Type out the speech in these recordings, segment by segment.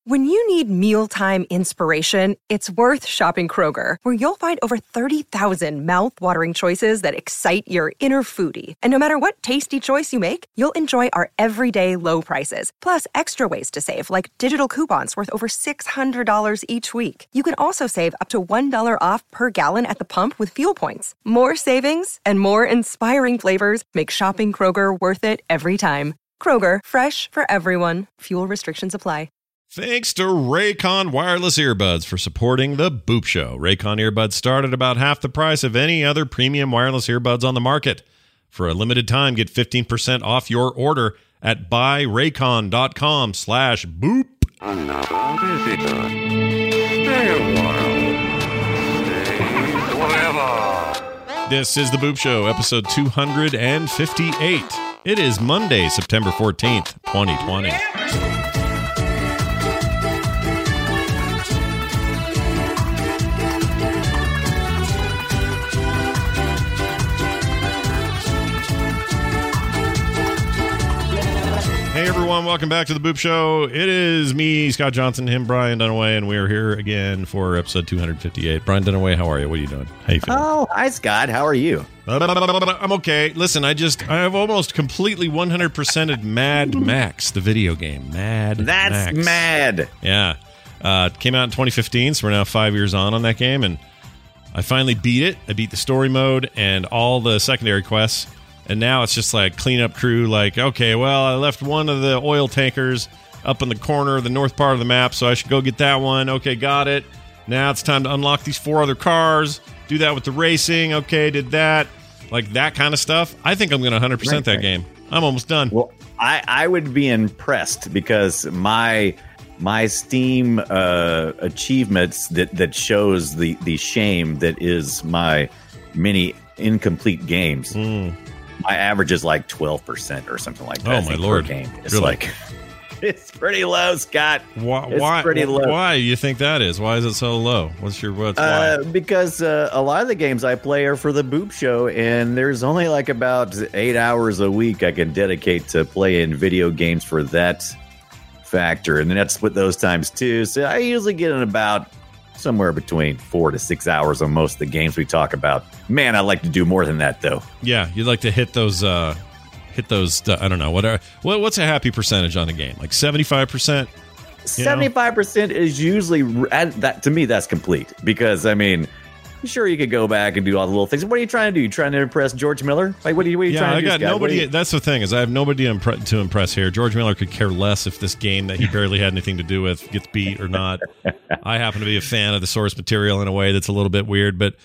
When you need mealtime inspiration, it's worth shopping Kroger, where you'll find over 30,000 mouth-watering choices that excite your inner foodie. And no matter what tasty choice you make, you'll enjoy our everyday low prices, plus extra ways to save, like digital coupons worth over $600 each week. You can also save up to $1 off per gallon at the pump with fuel points. More savings and more inspiring flavors make shopping Kroger worth it every time. Kroger, fresh for everyone. Fuel restrictions apply. Thanks to Raycon Wireless Earbuds for supporting The Boop Show. Raycon earbuds start at about half the price of any other premium wireless earbuds on the market. For a limited time, get 15% off your order at buyraycon.com/boop. Another visitor. Stay a while. Stay forever. This is The Boop Show, episode 258. It is Monday, September 14th, 2020. Hey everyone, welcome back to The Boop Show. It is me, Scott Johnson, him, Brian Dunaway, and we are here again for episode 258. Brian Dunaway, how are you? What are you doing? How you feeling? Oh, hi Scott. How are you? I'm okay. Listen, I've almost completely 100%ed Mad Max, the video game. That's Max. Mad. Yeah. It came out in 2015, so we're now 5 years on that game, and I finally beat it. I beat the story mode and all the secondary quests. And now it's just like cleanup crew, like, okay, well, I left one of the oil tankers up in the corner of the north part of the map, so I should go get that one. Okay, got it. Now it's time to unlock these 4 other cars, do that with the racing. Okay, did that. Like that kind of stuff. I think I'm going to 100% that game. I'm almost done. Well, I would be impressed because my Steam achievements that shows the shame that is my many incomplete games. My average is like 12% or something like that. Oh, my Lord. Per game. It's really? like, it's pretty low, Scott. Why? Pretty low. Why you think that is? Why is it so low? Why? Because a lot of the games I play are for the Boop Show, and there's only like about 8 hours a week I can dedicate to playing video games for that factor. And then that's split those times too. So I usually get in about somewhere between 4 to 6 hours on most of the games we talk about. Man, I like to do more than that, though. Yeah, you'd like to hit those. I don't know. What's a happy percentage on a game? Like 75%. 75% is usually that. To me, that's complete because I mean, sure you could go back and do all the little things. What are you trying to do? You trying to impress George Miller? Like, what are you trying to do? I got nobody. That's the thing is, I have nobody to impress here. George Miller could care less if this game that he barely had anything to do with gets beat or not. I happen to be a fan of the source material in a way that's a little bit weird, but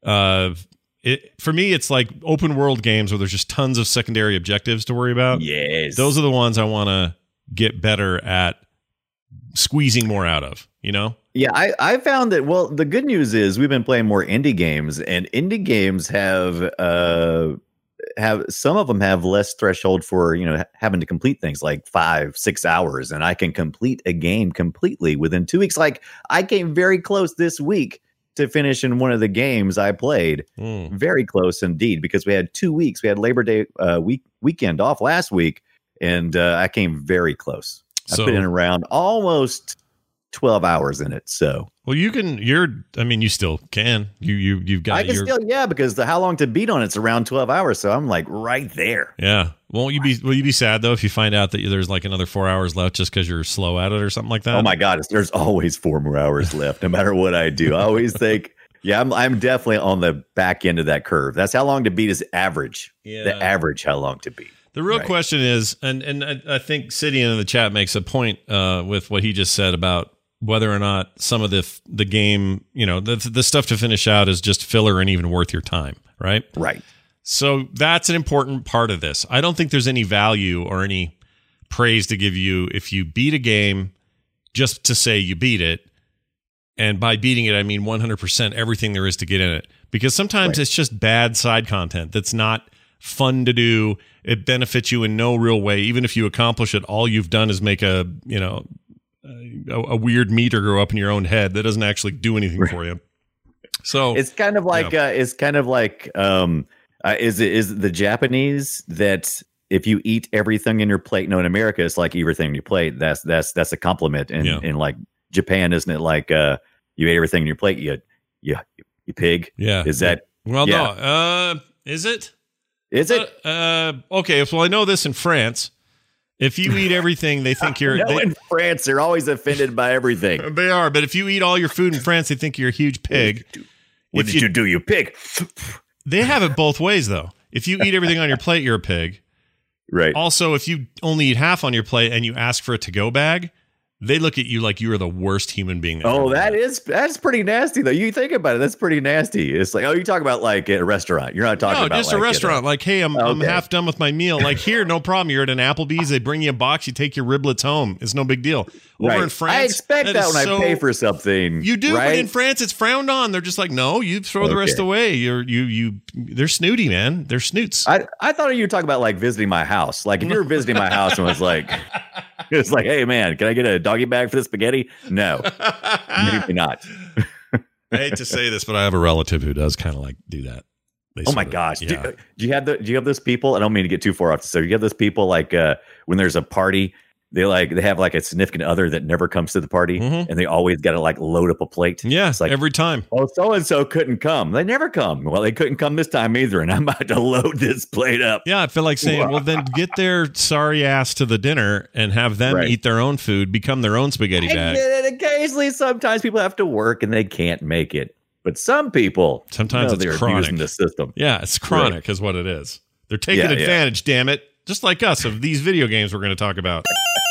for me, it's like open world games where there's just tons of secondary objectives to worry about. Yes, those are the ones I want to get better at squeezing more out of. You know. Yeah, I found that, well, the good news is we've been playing more indie games, and indie games have some of them have less threshold for, having to complete things like 5-6 hours, and I can complete a game completely within 2 weeks. Like I came very close this week to finishing one of the games I played. Very close indeed, because we had 2 weeks. We had Labor Day weekend off last week, and I came very close. I put in around almost 12 hours in it. So, well, you still can. You've got. I can still, because the how long to beat on it's around 12 hours. So I'm like right there. Yeah. Will you be sad though if you find out that there's like another 4 hours left just because you're slow at it or something like that? Oh my God, there's always 4 more hours left, no matter what I do. I always think, I'm definitely on the back end of that curve. That's how long to beat is average. Yeah. The average how long to beat. The real question is, and I think Sidian in the chat makes a point with what he just said about whether or not some of the game, the stuff to finish out is just filler and even worth your time, right? Right. So that's an important part of this. I don't think there's any value or any praise to give you if you beat a game just to say you beat it. And by beating it, I mean 100% everything there is to get in it. Because sometimes it's just bad side content that's not fun to do. It benefits you in no real way. Even if you accomplish it, all you've done is make a weird meter go up in your own head that doesn't actually do anything for you. So it's kind of like is it the Japanese that if you eat everything in your plate. No, in America, it's like everything in your plate. That's a compliment. And in like Japan, isn't it like you ate everything in your plate? You pig. Yeah. Is that? Well, yeah. no. Is it? Is it? Okay. Well, I know this in France. If you eat everything, they think you're. In France, they're always offended by everything. They are, but if you eat all your food in France, they think you're a huge pig. What did you do, you pig? They have it both ways, though. If you eat everything on your plate, you're a pig. Right. Also, if you only eat half on your plate and you ask for a to-go bag, they look at you like you are the worst human being. That's pretty nasty, though. You think about it, that's pretty nasty. It's like, you talk about like at a restaurant. You're not talking about just a restaurant. Like, hey, I'm half done with my meal. Like, here, no problem. You're at an Applebee's. They bring you a box. You take your riblets home. It's no big deal. Over in France, I expect that when I pay for something. You do, right? But in France, it's frowned on. They're just like, no, you throw the rest away. They're snooty, man. They're snoots. I thought you were talking about like visiting my house. Like if you were visiting my house and was like, it's like, hey man, can I get a doggy bag for the spaghetti? No, maybe not. I hate to say this, but I have a relative who does kind of like do that. Oh my gosh! Yeah. Do you have those people? I don't mean to get too far off. So you have those people like when there's a party. They have like a significant other that never comes to the party, and they always got to like load up a plate. Yeah, it's like every time. Oh, so and so couldn't come. They never come. Well, they couldn't come this time either, and I'm about to load this plate up. Yeah, I feel like saying, well, then get their sorry ass to the dinner and have them eat their own food, become their own spaghetti bag. And occasionally, sometimes people have to work and they can't make it. But some people, sometimes it's chronic. Using the system. Yeah, it's chronic is what it is. They're taking advantage. Damn it, just like us of these video games we're going to talk about.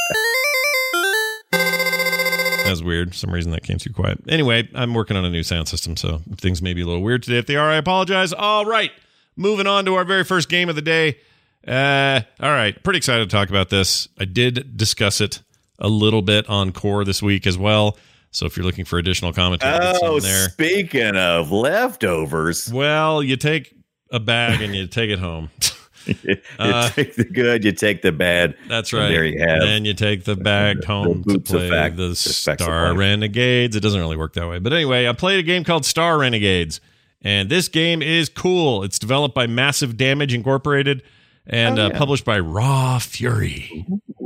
That was weird. For some reason that came through quiet. Anyway, I'm working on a new sound system, so things may be a little weird today. If they are, I apologize. All right, moving on to our very first game of the day. All right, pretty excited to talk about this. I did discuss it a little bit on Core this week as well. So if you're looking for additional commentary, it's in there. Speaking of leftovers, well, you take a bag and you take it home. you take the good, you take the bad. That's right. There you have. And you take the bag home to play the Star Renegades. It doesn't really work that way. But anyway, I played a game called Star Renegades. And this game is cool. It's developed by Massive Damage Incorporated and published by Raw Fury.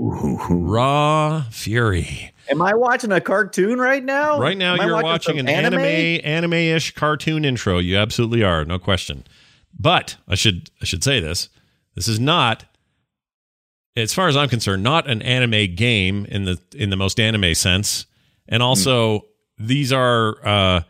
Raw Fury. Am I watching a cartoon right now? Right now, you're watching an anime-ish cartoon intro. You absolutely are, no question. But I should say this. This is not, as far as I'm concerned, not an anime game in the most anime sense. And also, these are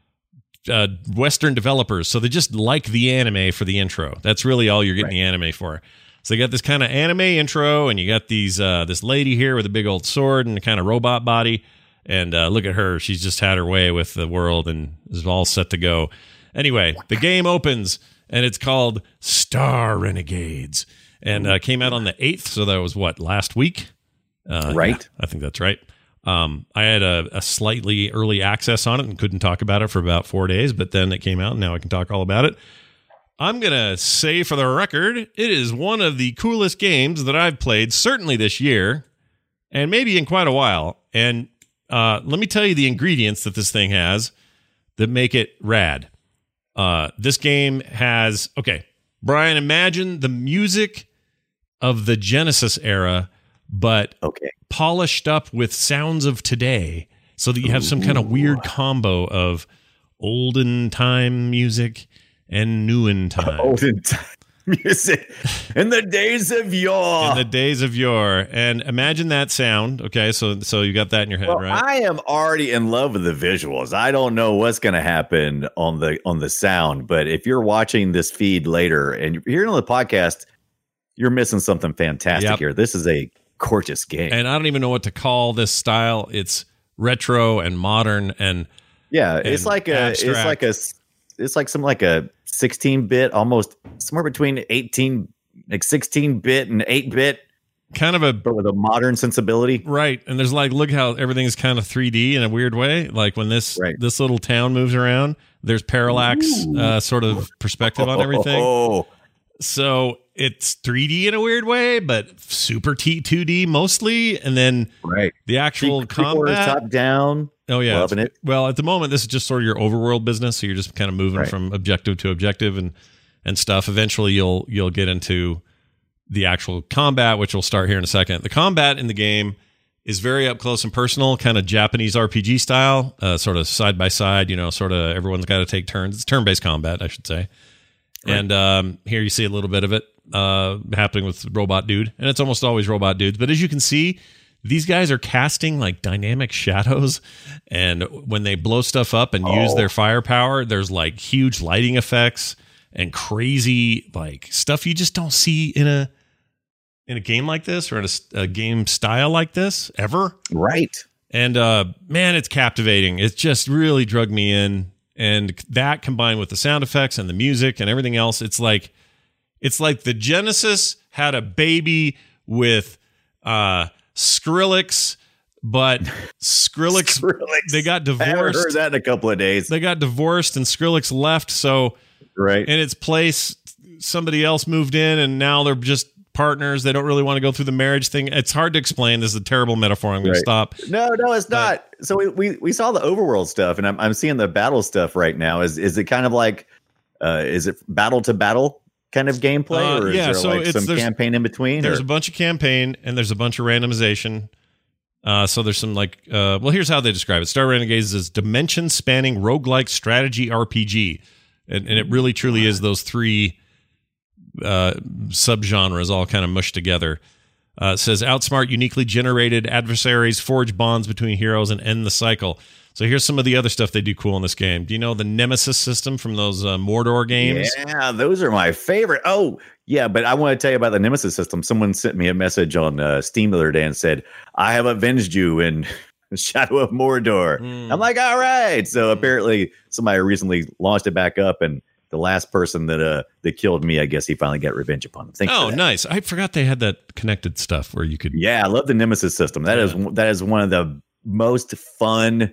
Western developers, so they just like the anime for the intro. That's really all you're getting the anime for. So you got this kind of anime intro, and you got these this lady here with a big old sword and a kind of robot body. And look at her. She's just had her way with the world and is all set to go. Anyway, the game opens, and it's called Star Renegades. And came out on the 8th, so that was, last week? Right. Yeah, I think that's right. I had a slightly early access on it and couldn't talk about it for about 4 days, but then it came out, and now I can talk all about it. I'm going to say for the record, it is one of the coolest games that I've played, certainly this year, and maybe in quite a while. And let me tell you the ingredients that this thing has that make it rad. This game has, Brian, imagine the music of the Genesis era, but polished up with sounds of today, so that you have some kind of weird combo of olden time music and newen time. Olden time music in the days of yore. In the days of yore. And imagine that sound. Okay, so you got that in your head, right? I am already in love with the visuals. I don't know what's going to happen on the sound, but if you're watching this feed later and you're hearing on the podcast, you're missing something fantastic here. This is a gorgeous game. And I don't even know what to call this style. It's retro and modern and it's like a 16-bit, almost somewhere between 16-bit and 8-bit, but with a modern sensibility. Right. And there's look how everything's kind of 3D in a weird way. Like when this little town moves around, there's parallax sort of perspective on everything. So it's 3D in a weird way, but super 2D mostly. And then the actual combat top down. Oh yeah, loving it. Well, at the moment, this is just sort of your overworld business, so you're just kind of moving from objective to objective and stuff. Eventually, you'll get into the actual combat, which we'll start here in a second. The combat in the game is very up close and personal, kind of Japanese RPG style, sort of side by side, sort of everyone's got to take turns. It's turn-based combat, I should say. Right. And here you see a little bit of it happening with Robot Dude. And it's almost always Robot Dudes. But as you can see, these guys are casting like dynamic shadows. And when they blow stuff up and use their firepower, there's like huge lighting effects and crazy like stuff you just don't see in a game like this or in a game style like this ever. Right. And man, it's captivating. It just really drug me in. And that combined with the sound effects and the music and everything else, it's like the Genesis had a baby with Skrillex, but Skrillex they got divorced. I haven't heard that in a couple of days. They got divorced and Skrillex left. So right in its place, somebody else moved in, and now they're just partners. They don't really want to go through the marriage thing. It's hard to explain. This is a terrible metaphor. I'm going to stop. No, it's not. So we saw the overworld stuff, and I'm seeing the battle stuff right now. Is it kind of like is it battle to battle kind of gameplay, or is there like some campaign in between? There's a bunch of campaign and there's a bunch of randomization. So there's some like well, here's how they describe it. Star Renegades is dimension spanning roguelike strategy RPG, and it really truly is those three subgenres all kind of mushed together. It says outsmart uniquely generated adversaries, forge bonds between heroes, and end the cycle. So here's some of the other stuff they do cool in this game. Do you know the Nemesis system from those Mordor games? Yeah, those are my favorite. Oh, yeah, but I want to tell you about the Nemesis system. Someone sent me a message on Steam the other day and said, I have avenged you in Shadow of Mordor. I'm like, all right. So apparently somebody recently launched it back up, and the last person that killed me, I guess he finally got revenge upon him. Oh, nice. I forgot they had that connected stuff where you could. Yeah, I love the Nemesis system. That is one of the most fun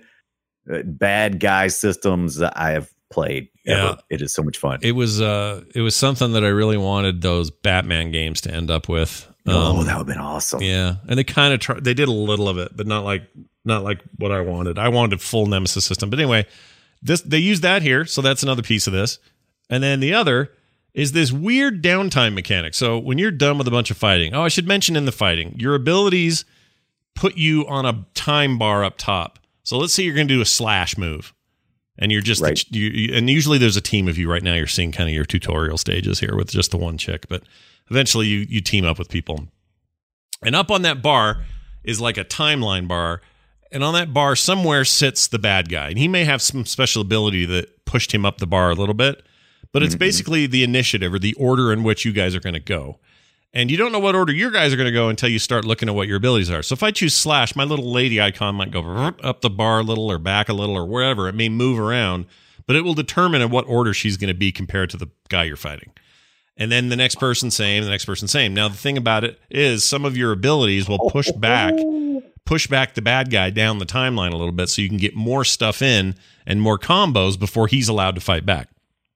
bad guy systems that I have played ever. Yeah. It is so much fun. It was something that I really wanted those Batman games to end up with. That would have been awesome. Yeah, and they kind of they did a little of it, but not like what I wanted. I wanted full Nemesis system. But anyway, they use that here, so that's another piece of this. And then the other is this weird downtime mechanic. So when you're done with a bunch of fighting, I should mention in the fighting, your abilities put you on a time bar up top. So let's say you're going to do a slash move, and you're just and usually there's a team of you right now. You're seeing kind of your tutorial stages here with just the one chick, but eventually you team up with people. And up on that bar is like a timeline bar, and on that bar somewhere sits the bad guy, and he may have some special ability that pushed him up the bar a little bit. But it's basically the initiative or the order in which you guys are going to go. And you don't know what order your guys are going to go until you start looking at what your abilities are. So if I choose slash, my little lady icon might go up the bar a little or back a little or wherever. It may move around, but it will determine in what order she's going to be compared to the guy you're fighting. And then the next person same, the next person same. Now, the thing about it is some of your abilities will push back the bad guy down the timeline a little bit so you can get more stuff in and more combos before he's allowed to fight back.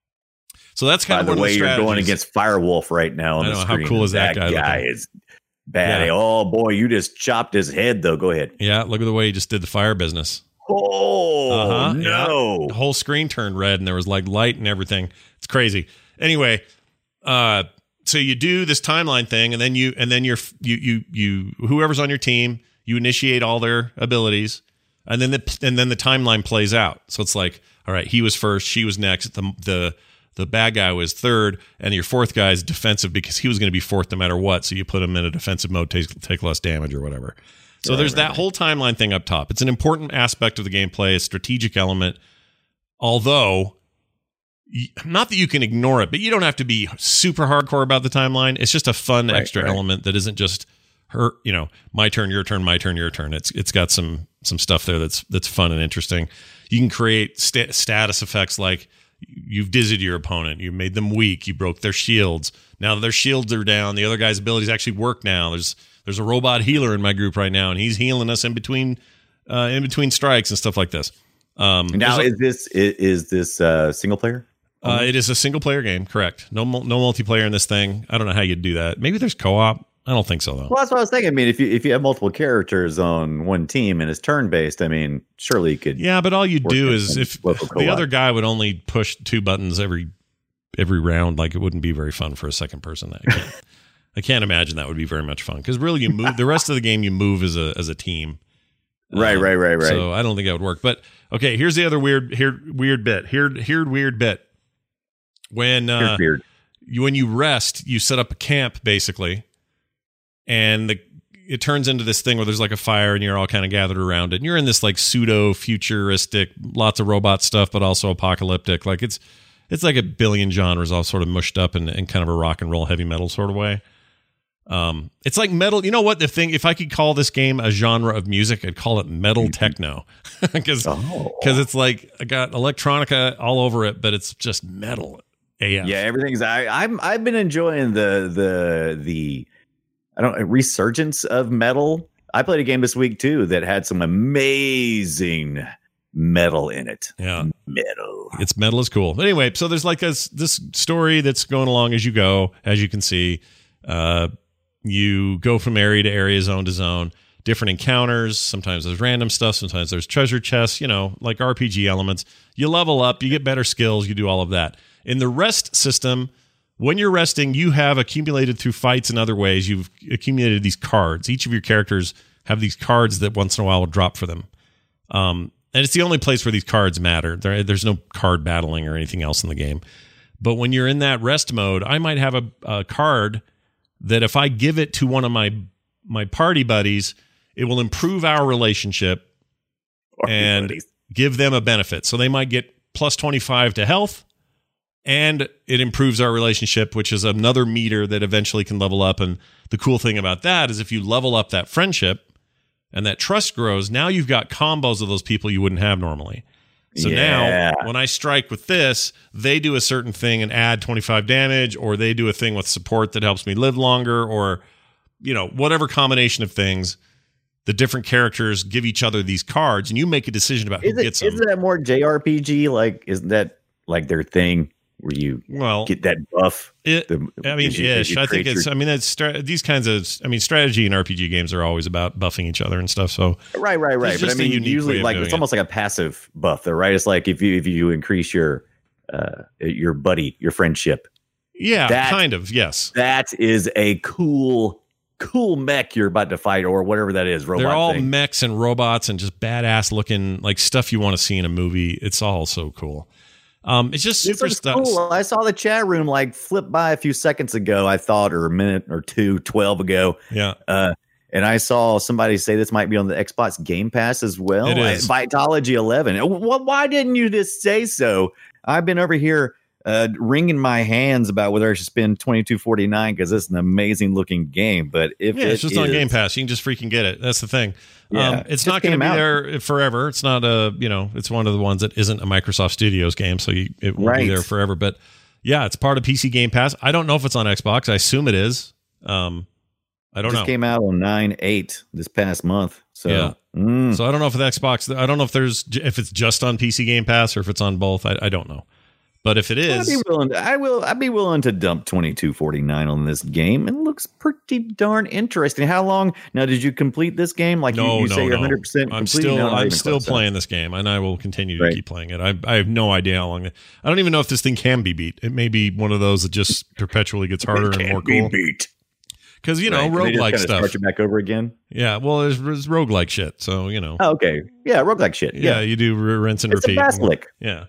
So that's kind of one of the strategies. You're going against Firewolf right now on the screen. How cool is that guy? That guy is bad. Yeah. Oh, boy, you just chopped his head, though. Go ahead. Yeah, look at the way he just did the fire business. Oh, no. Yeah. The whole screen turned red, and there was like light and everything. It's crazy. Anyway, so you do this timeline thing, and then you whoever's on your team, you initiate all their abilities, and then the timeline plays out. So it's like, all right, he was first, she was next, the bad guy was third, and your fourth guy is defensive because he was going to be fourth no matter what. So you put him in a defensive mode, take less damage or whatever. So there's that whole timeline thing up top. It's an important aspect of the gameplay, a strategic element. Although, not that you can ignore it, but you don't have to be super hardcore about the timeline. It's just a fun extra element that isn't just my turn, your turn, my turn, your turn. It's got some stuff there that's fun and interesting. You can create status effects like you've dizzied your opponent, you made them weak, you broke their shields. Now that their shields are down, the other guy's abilities actually work now. There's a robot healer in my group right now, and he's healing us in between strikes and stuff like this. Now is this single player? It is a single player game, correct? No multiplayer in this thing. I don't know how you'd do that. Maybe there's co-op. I don't think so, though. Well, that's what I was thinking. I mean, if you have multiple characters on one team and it's turn-based, I mean, surely you could. Yeah, but all you do is if the other guy would only push two buttons every round, like it wouldn't be very fun for a second person. I can't imagine that would be very much fun because really you move the rest of the game. You move as a team. Right. So I don't think that would work. But okay, here's the other weird bit. When when you rest, you set up a camp basically, and it turns into this thing where there's like a fire and you're all kind of gathered around it. And you're in this like pseudo futuristic, lots of robot stuff, but also apocalyptic. Like it's like a billion genres all sort of mushed up in kind of a rock and roll heavy metal sort of way. It's like metal. You know what the thing, if I could call this game a genre of music, I'd call it metal techno because it's like I got electronica all over it, but it's just metal AF. Yeah. Everything's, I've been enjoying the resurgence of metal. I played a game this week too that had some amazing metal in it. Yeah, metal. It's metal is cool. But anyway, so there's like this story that's going along as you go. As you can see, you go from area to area, zone to zone. Different encounters. Sometimes there's random stuff. Sometimes there's treasure chests. Like RPG elements. You level up. You get better skills. You do all of that. In the rest system, when you're resting, you have accumulated through fights and other ways. You've accumulated these cards. Each of your characters have these cards that once in a while will drop for them. And it's the only place where these cards matter. There's no card battling or anything else in the game. But when you're in that rest mode, I might have a card that if I give it to one of my party buddies, it will improve our relationship and give them a benefit. So they might get plus 25 to health. And it improves our relationship, which is another meter that eventually can level up. And the cool thing about that is if you level up that friendship and that trust grows, now you've got combos of those people you wouldn't have normally. So now when I strike with this, they do a certain thing and add 25 damage, or they do a thing with support that helps me live longer, or, whatever combination of things. The different characters give each other these cards and you make a decision about who gets them. Isn't that more JRPG? Like, isn't that like their thing? Where you get that buff. I think it's these kinds of. Strategy and RPG games are always about buffing each other and stuff. So right. But I mean, usually like it's almost like a passive buff, though, right? It's like if you increase your buddy, your friendship. Yeah, kind of. Yes, that is a cool mech you're about to fight, or whatever that is. Robot. They're all thing. mechs and robots and just badass looking, like stuff you want to see in a movie. It's all so cool. It's just super stuff. Cool. I saw the chat room like flip by a few seconds ago, I thought, or a minute or 12 ago. Yeah. And I saw somebody say this might be on the Xbox Game Pass as well. It is. Vitology 11. Why didn't you just say so? I've been over here wringing my hands about whether I should spend $22.49 because it's an amazing looking game. But if it's just on Game Pass, you can just freaking get it. That's the thing. Yeah, it's not going to be there forever. It's not it's one of the ones that isn't a Microsoft Studios game, so it won't be there forever. But yeah, it's part of PC Game Pass. I don't know if it's on Xbox. I assume it is. I don't know. It came out on 9/8 this past month. So yeah. So I don't know if the Xbox. I don't know if it's just on PC Game Pass or if it's on both. I don't know. But if it is, I'd be willing to dump $22.49 on this game. It looks pretty darn interesting. How long now? Did you complete this game? Like you say, you're 100% complete. I'm still playing this game, and I will continue to keep playing it. I have no idea how long. I don't even know if this thing can be beat. It may be one of those that just perpetually gets harder and more cool. Because roguelike stuff. Start you back over again. Yeah, well, there's roguelike shit. So Oh, okay. Yeah, roguelike shit. Yeah, you do rinse and repeat. It's a basilic. Yeah.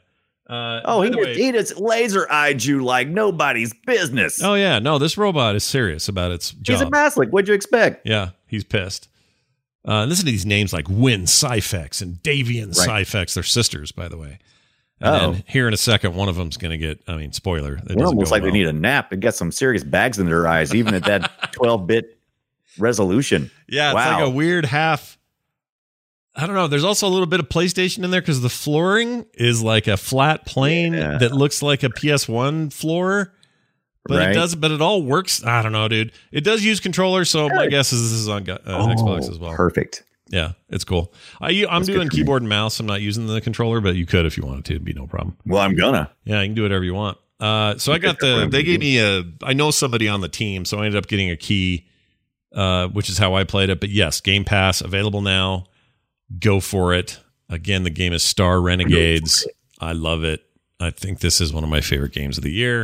He just laser-eyed you like nobody's business. Oh, yeah. No, this robot is serious about its job. He's a basilic. What'd you expect? Yeah, he's pissed. Listen to these names like Win Cyphex and Davian Cyphex. They're sisters, by the way. And then here in a second, one of them's going to get, spoiler. They're almost like they need a nap. They got some serious bags in their eyes, even at that 12-bit resolution. Yeah, it's like a weird half. I don't know. There's also a little bit of PlayStation in there because the flooring is like a flat plane that looks like a PS1 floor, but it all works. I don't know, dude. It does use controllers, so my guess is this is on Xbox as well. Perfect. Yeah, it's cool. I'm doing keyboard and mouse. I'm not using the controller, but you could if you wanted to. It'd be no problem. Well, I'm gonna. Yeah, you can do whatever you want. So I got they gave me I know somebody on the team, so I ended up getting a key, which is how I played it. But yes, Game Pass available now. Go for it. Again, the game is Star Renegades. I love it. I think this is one of my favorite games of the year.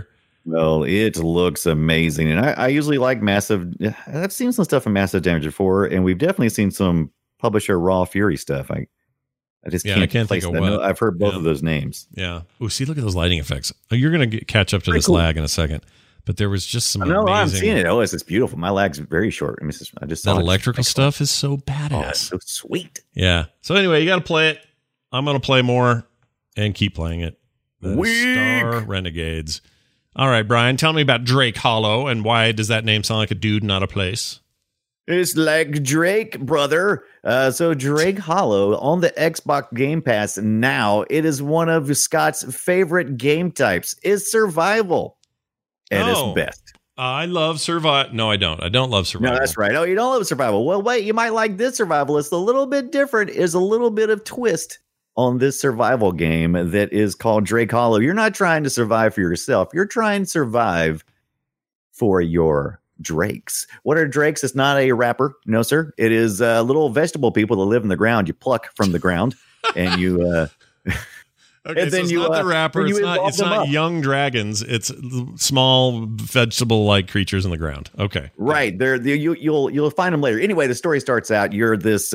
Well, it looks amazing, and I usually like massive. I've seen some stuff from Massive Damage before, and we've definitely seen some publisher Raw Fury stuff. I just Yeah, can't, I can't place think that. of what. No, I've heard both Yeah. of those names. Yeah. Oh, see, look at those lighting effects. Oh, you're going to catch up to this cool. lag in a second. But there was just some No, amazing. I'm seeing it. Oh, it's beautiful. My lag's very short. I mean, I just saw That it. electrical stuff is so Oh, badass. it's so sweet. Yeah. So anyway, you got to play it. I'm going to play more and keep playing it. The Weak. Star Renegades. All right, Brian, tell me about Drake Hollow and why does that name sound like a dude, not a place? It's like Drake, brother. So Drake Hollow on the Xbox Game Pass now. It is one of Scott's favorite game types. It's survival at its best. I love survival. No, I don't. I don't love survival. No, that's right. Oh, you don't love survival. Well, wait, you might like this survival. It's a little bit different. Is a little bit of twist on this survival game that is called Drake Hollow. You're not trying to survive for yourself. You're trying to survive for your drakes. What are drakes? It's not a rapper. No, sir. It is little vegetable people that live in the ground. You pluck from the ground and you... Okay, and so then it's you, not the rapper. then you It's evolve them not up. young dragons. It's small vegetable-like creatures in the ground. Okay, Right. You'll find them later. Anyway, the story starts out. You're this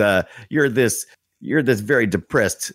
very depressed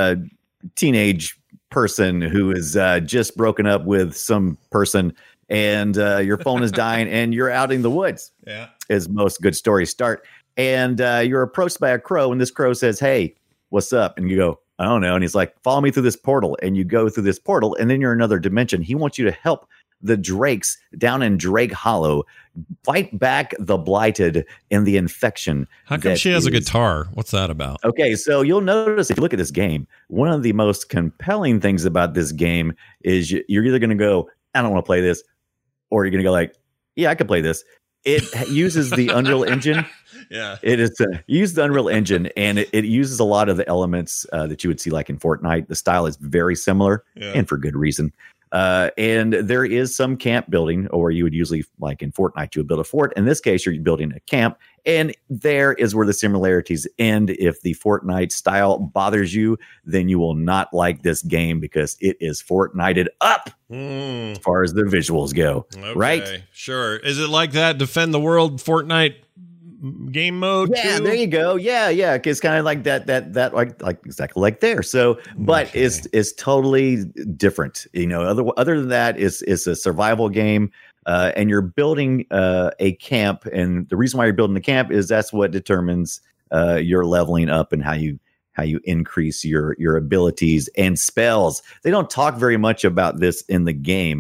teenage person who is just broken up with some person, and your phone is dying, and you're out in the woods. Yeah. As most good stories start. And you're approached by a crow, and this crow says, "Hey, what's up?" And you go, "I don't know." And he's like, "Follow me through this portal." And you go through this portal, and then you're in another dimension. He wants you to help the drakes down in Drake Hollow fight back the blighted and the infection. How come that she has a is- guitar? What's that about? Okay, so you'll notice if you look at this game, one of the most compelling things about this game is you're either going to go, "I don't want to play this," or you're going to go like, "Yeah, I could play this." It uses the Unreal Engine. Yeah. It is used the Unreal Engine, and it uses a lot of the elements that you would see like in Fortnite. The style is very similar, Yeah. and for good reason. And there is some camp building, or you would usually, like in Fortnite, you would build a fort. In this case, you're building a camp, and there is where the similarities end. If the Fortnite style bothers you, then you will not like this game because it is Fortnited up as far as the visuals go. Okay, Right? Sure. Is it like that Defend the World Fortnite game mode? Yeah, too? there you go. Yeah. It's kind of like that like exactly like there. So, but Okay. it's totally different. You know, other than that, it's a survival game, and you're building a camp. And the reason why you're building the camp is that's what determines your leveling up and how you increase your abilities and spells. They don't talk very much about this in the game,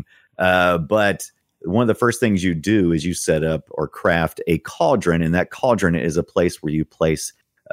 but one of the first things you do is you set up or craft a cauldron, and that cauldron is a place where you place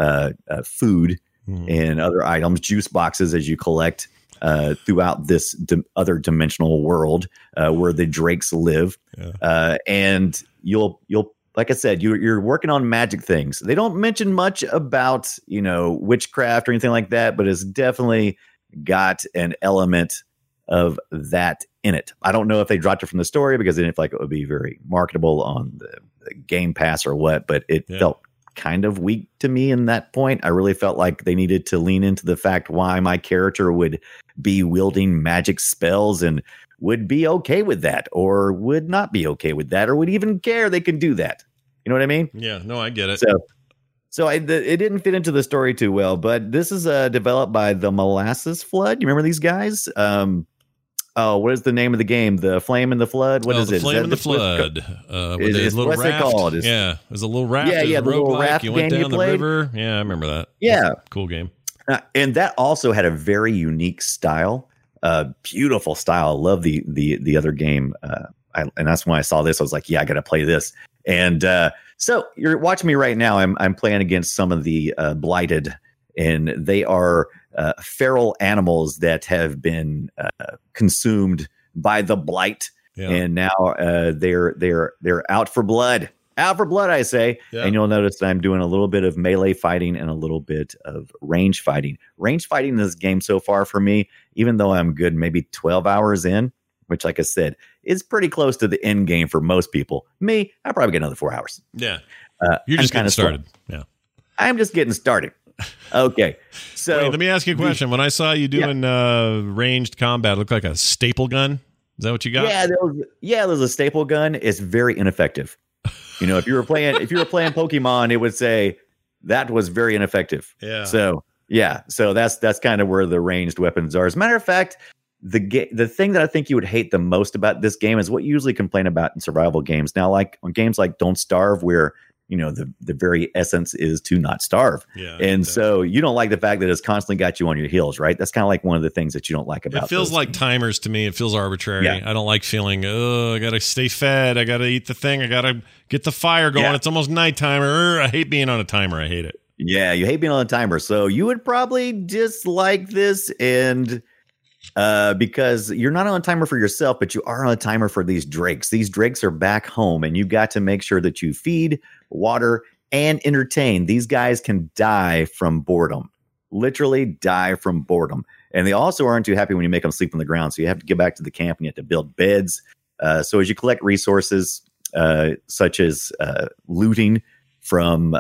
food and other items, juice boxes, as you collect throughout this other dimensional world where the drakes live. Yeah. And you'll like I said, you're working on magic things. They don't mention much about witchcraft or anything like that, but it's definitely got an element of that in it. I don't know if they dropped it from the story because they didn't feel like it would be very marketable on the Game Pass or what, but it felt kind of weak to me in that point. I really felt like they needed to lean into the fact why my character would be wielding magic spells and would be okay with that or would not be okay with that or would even care they can do that. You know what I mean? Yeah. No, I get it. So it didn't fit into the story too well, but this is developed by the Molasses Flood. You remember these guys? What is the name of the game? The Flame and the Flood? What is the it? Flame Is and that the Flood. With Is- a little what's it raft. called? Yeah. There's a little raft. Yeah, There's yeah, a the little roguelike. raft You went game you down the played? river. Yeah, I remember that. Yeah. Cool game. And that also had a very unique style, beautiful style. I love the other game. And that's when I saw this, I was like, yeah, I got to play this. And so you're watching me right now. I'm playing against some of the blighted, and they are feral animals that have been consumed by the blight, Yeah. and now they're out for blood. Out for blood, I say. Yeah. And you'll notice that I'm doing a little bit of melee fighting and a little bit of range fighting. Range fighting in this game so far for me, even though I'm good maybe 12 hours in, which, like I said, is pretty close to the end game for most people. Me, I probably get another 4 hours. Yeah. I'm You're just getting kinda slow. started. Yeah. I'm just getting started. Okay. So Wait, let me ask you a question. When I saw you doing ranged combat, it looked like a staple gun. Is that what you got? There's a staple gun. It's very ineffective. If you were playing Pokemon, it would say that was very ineffective. Yeah. So that's kind of where the ranged weapons are. As a matter of fact, the thing that I think you would hate the most about this game is what you usually complain about in survival games. Now, like on games like Don't Starve, where the very essence is to not starve. Yeah. And so you don't like the fact that it's constantly got you on your heels, right? That's kind of like one of the things that you don't like about it. Feels like games. Timers to me. It feels arbitrary. Yeah. I don't like feeling, I got to stay fed. I got to eat the thing. I got to get the fire going. Yeah. It's almost nighttime. I hate being on a timer. I hate it. Yeah, you hate being on a timer. So you would probably dislike this and because you're not on a timer for yourself, but you are on a timer for these drakes. These drakes are back home, and you got to make sure that you feed, water, and entertain. These guys can die from boredom, literally die from boredom. And they also aren't too happy when you make them sleep on the ground. So you have to get back to the camp and you have to build beds. So as you collect resources, such as looting from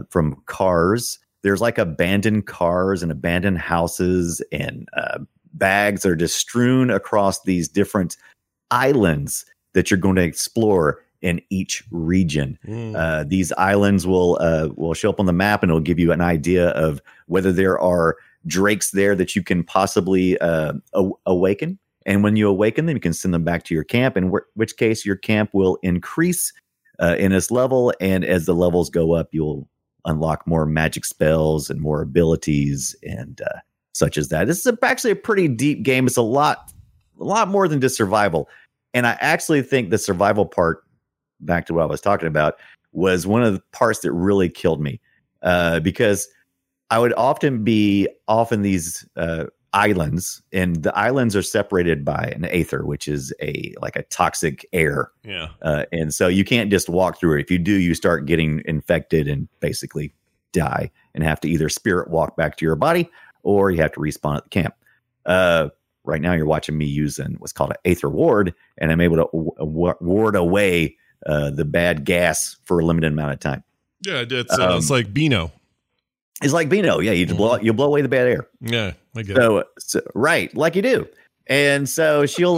cars, there's like abandoned cars and abandoned houses and bags that are just strewn across these different islands that you're going to explore in each region. These islands will show up on the map, and it'll give you an idea of whether there are drakes there that you can possibly awaken. And when you awaken them, you can send them back to your camp, in which case your camp will increase in its level. And as the levels go up, you'll unlock more magic spells and more abilities and such as that. This is actually a pretty deep game. It's a lot more than just survival. And I actually think the survival part, back to what I was talking about, was one of the parts that really killed me because I would often be off in these islands, and the islands are separated by an aether, which is like a toxic air. Yeah. And so you can't just walk through it. If you do, you start getting infected and basically die and have to either spirit walk back to your body or you have to respawn at the camp. Right now you're watching me using what's called an aether ward, and I'm able to ward away the bad gas for a limited amount of time. Yeah, it's like Beano. It's like Beano. Yeah, you blow away the bad air. Yeah, I get it. So right, like you do. And so she'll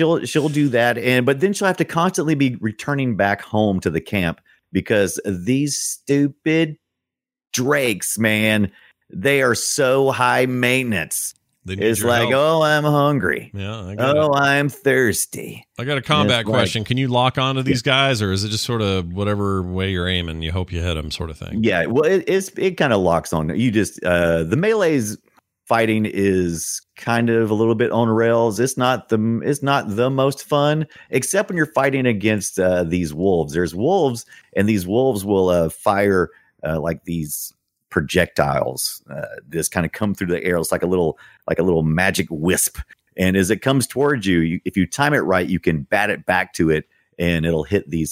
do that, but then she'll have to constantly be returning back home to the camp because these stupid drakes, man, they are so high maintenance. It's like, help. oh, I'm hungry. Yeah. I'm thirsty. I got a combat question. Can you lock onto these guys, or is it just sort of whatever way you're aiming, you hope you hit them, sort of thing? Yeah. Well, it kind of locks on. You just the melee's fighting is kind of a little bit on rails. It's not the most fun, except when you're fighting against these wolves. There's wolves, and these wolves will fire like these projectiles this kind of come through the air. It's like a little magic wisp, and as it comes towards you, if you time it right, you can bat it back to it, and it'll hit these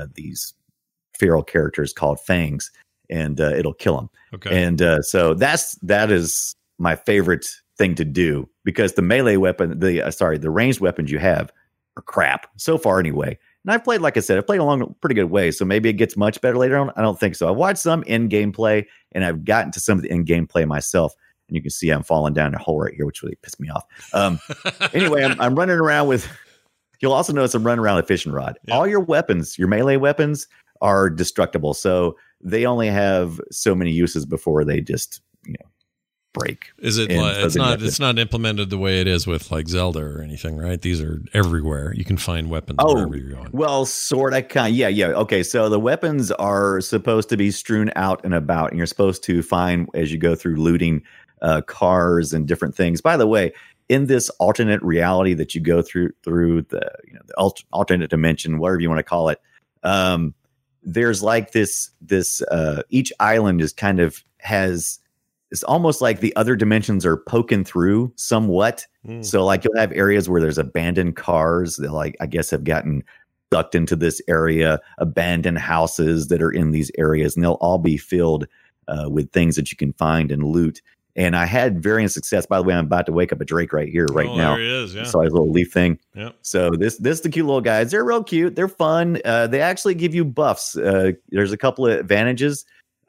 feral characters called fangs, and it'll kill them. Okay. And so that is my favorite thing to do, because the melee weapon, the ranged weapons you have are crap so far anyway. And I've played, like I said, along a pretty good way, so maybe it gets much better later on. I don't think so. I've watched some in-game play, and I've gotten to some of the in-game play myself, and you can see I'm falling down a hole right here, which really pissed me off. Anyway, I'm running around with. You'll also notice I'm running around with a fishing rod. Yep. All your weapons, your melee weapons, are destructible, so they only have so many uses before they just break. Is it like, it's not implemented the way it is with like Zelda or anything, right? These are everywhere. You can find weapons wherever you're going. Well, sort of, kind. Yeah. Okay, so the weapons are supposed to be strewn out and about, and you're supposed to find as you go through looting cars and different things. By the way, in this alternate reality that you go through the alternate dimension, whatever you want to call it, there's like this each island is kind of has. It's almost like the other dimensions are poking through somewhat. So like you'll have areas where there's abandoned cars that I guess have gotten sucked into this area, abandoned houses that are in these areas, and they'll all be filled with things that you can find and loot. And I had varying success. By the way, I'm about to wake up a drake right here, right now. There he is, yeah. So his little leaf thing. Yep. So this is the cute little guys. They're real cute. They're fun. They actually give you buffs. There's a couple of advantages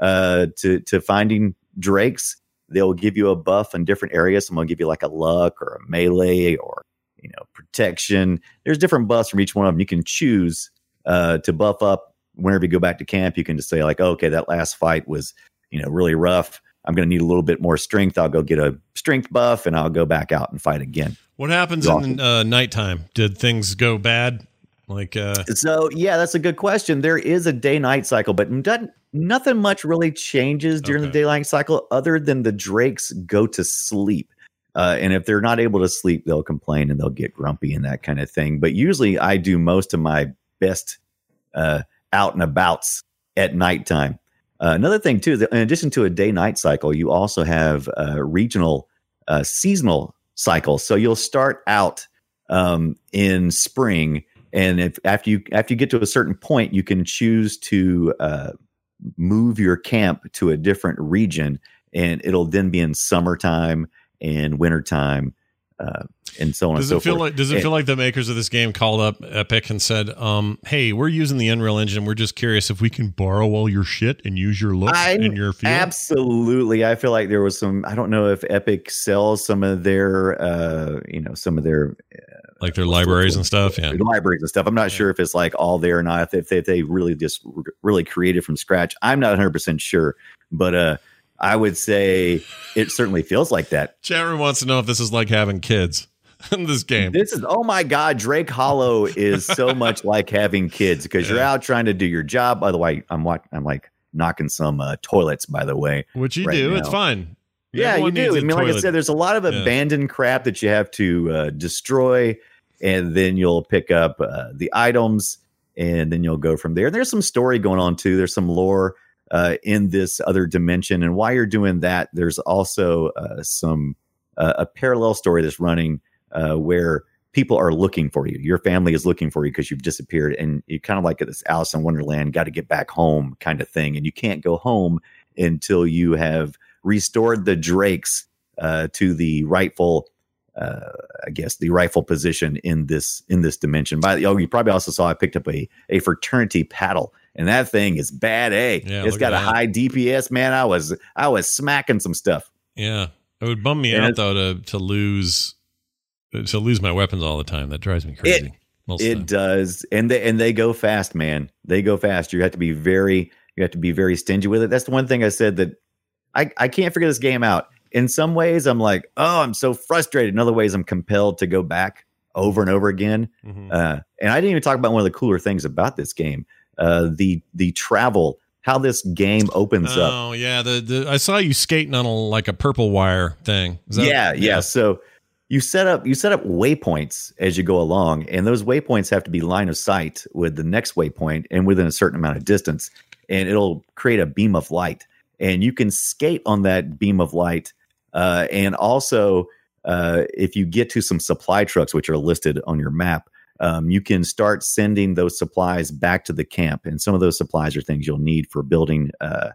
to finding drakes. They'll give you a buff in different areas. Some will give you like a luck or a melee or protection. There's different buffs from each one of them. You can choose to buff up whenever you go back to camp. You can just say like, okay, that last fight was, really rough. I'm going to need a little bit more strength. I'll go get a strength buff and I'll go back out and fight again. What happens in nighttime? Did things go bad? So yeah, that's a good question. There is a day-night cycle, but nothing much really changes during the daylight cycle other than the drakes go to sleep. And if they're not able to sleep, they'll complain and they'll get grumpy and that kind of thing. But usually I do most of my best out and abouts at nighttime. Another thing too, in addition to a day-night cycle, you also have regional seasonal cycles. So you'll start out in spring, and if after you get to a certain point, you can choose to move your camp to a different region, and it'll then be in summertime and wintertime, and so on and so forth. Does it feel like the makers of this game called up Epic and said, hey, we're using the Unreal Engine. We're just curious if we can borrow all your shit and use your looks in your field? Absolutely. I feel like there was some, I don't know if Epic sells some of their, like their libraries and stuff. Yeah. Libraries and stuff. I'm not sure if it's like all there or not, if they really just really created from scratch. I'm not 100% sure, but, I would say it certainly feels like that. Chat room wants to know if this is like having kids in this game. This is, oh my God, Drake Hollow is so much like having kids because you're out trying to do your job. By the way, I'm like knocking some toilets, by the way. Which you do. Now. It's fine. Yeah, you do. I mean, like I said, there's a lot of abandoned crap that you have to destroy, and then you'll pick up the items, and then you'll go from there. There's some story going on, too. There's some lore in this other dimension. And while you're doing that, there's also a parallel story that's running where people are looking for you. Your family is looking for you because you've disappeared, and you kind of like this Alice in Wonderland, got to get back home kind of thing. And you can't go home until you have restored the drakes to the rightful, the rightful position in this dimension. You probably also saw I picked up a fraternity paddle. And that thing is bad A. Yeah, it's got a high DPS, man. I was smacking some stuff. Yeah. It would bum me out though to lose my weapons all the time. That drives me crazy. It does. And they go fast, man. They go fast. You have to be very stingy with it. That's the one thing I said that I can't figure this game out. In some ways I'm like, oh, I'm so frustrated. In other ways I'm compelled to go back over and over again. Mm-hmm. And I didn't even talk about one of the cooler things about this game. The travel, how this game opens up. Oh yeah, I saw you skating on a purple wire thing. Yeah. So you set up waypoints as you go along, and those waypoints have to be line of sight with the next waypoint and within a certain amount of distance, and it'll create a beam of light, and you can skate on that beam of light, and also if you get to some supply trucks which are listed on your map. You can start sending those supplies back to the camp, and some of those supplies are things you'll need for building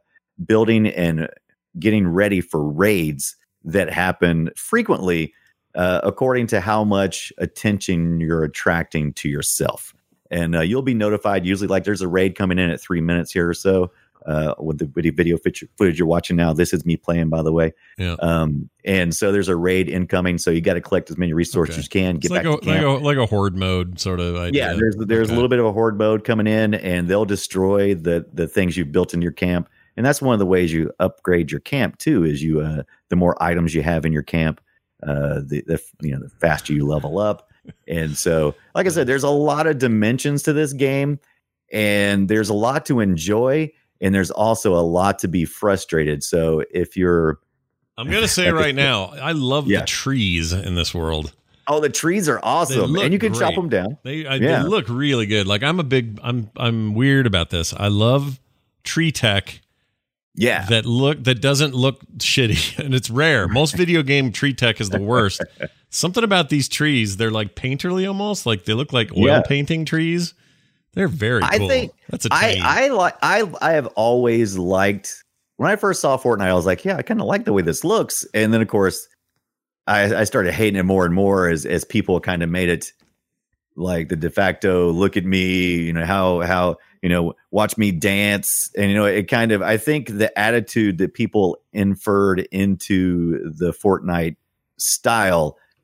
and getting ready for raids that happen frequently, according to how much attention you're attracting to yourself. And you'll be notified. Usually, like there's a raid coming in at 3 minutes here or so. With the video footage you're watching now, this is me playing, by the way. Yeah. And so there's a raid incoming, so you got to collect as many resources as you can. Get back to camp. Like a horde mode sort of idea. Yeah, there's a little bit of a horde mode coming in, and they'll destroy the things you've built in your camp. And that's one of the ways you upgrade your camp too. Is the more items you have in your camp, the faster you level up. And so, like I said, there's a lot of dimensions to this game, and there's a lot to enjoy. And there's also a lot to be frustrated. So if you're... I'm going to say right now, I love the trees in this world. Oh, the trees are awesome. And you can chop them down. They look really good. Like I'm weird about this. I love tree tech. Yeah. That doesn't look shitty. And it's rare. Most video game tree tech is the worst. Something about these trees, they're like painterly almost. Like they look like oil painting trees. They're very cool. I think that's a I have always liked, when I first saw Fortnite, I was like, yeah, I kind of like the way this looks. And then of course I started hating it more and more as people kind of made it like the de facto look at me, how watch me dance. And it kind of, I think the attitude that people inferred into the Fortnite style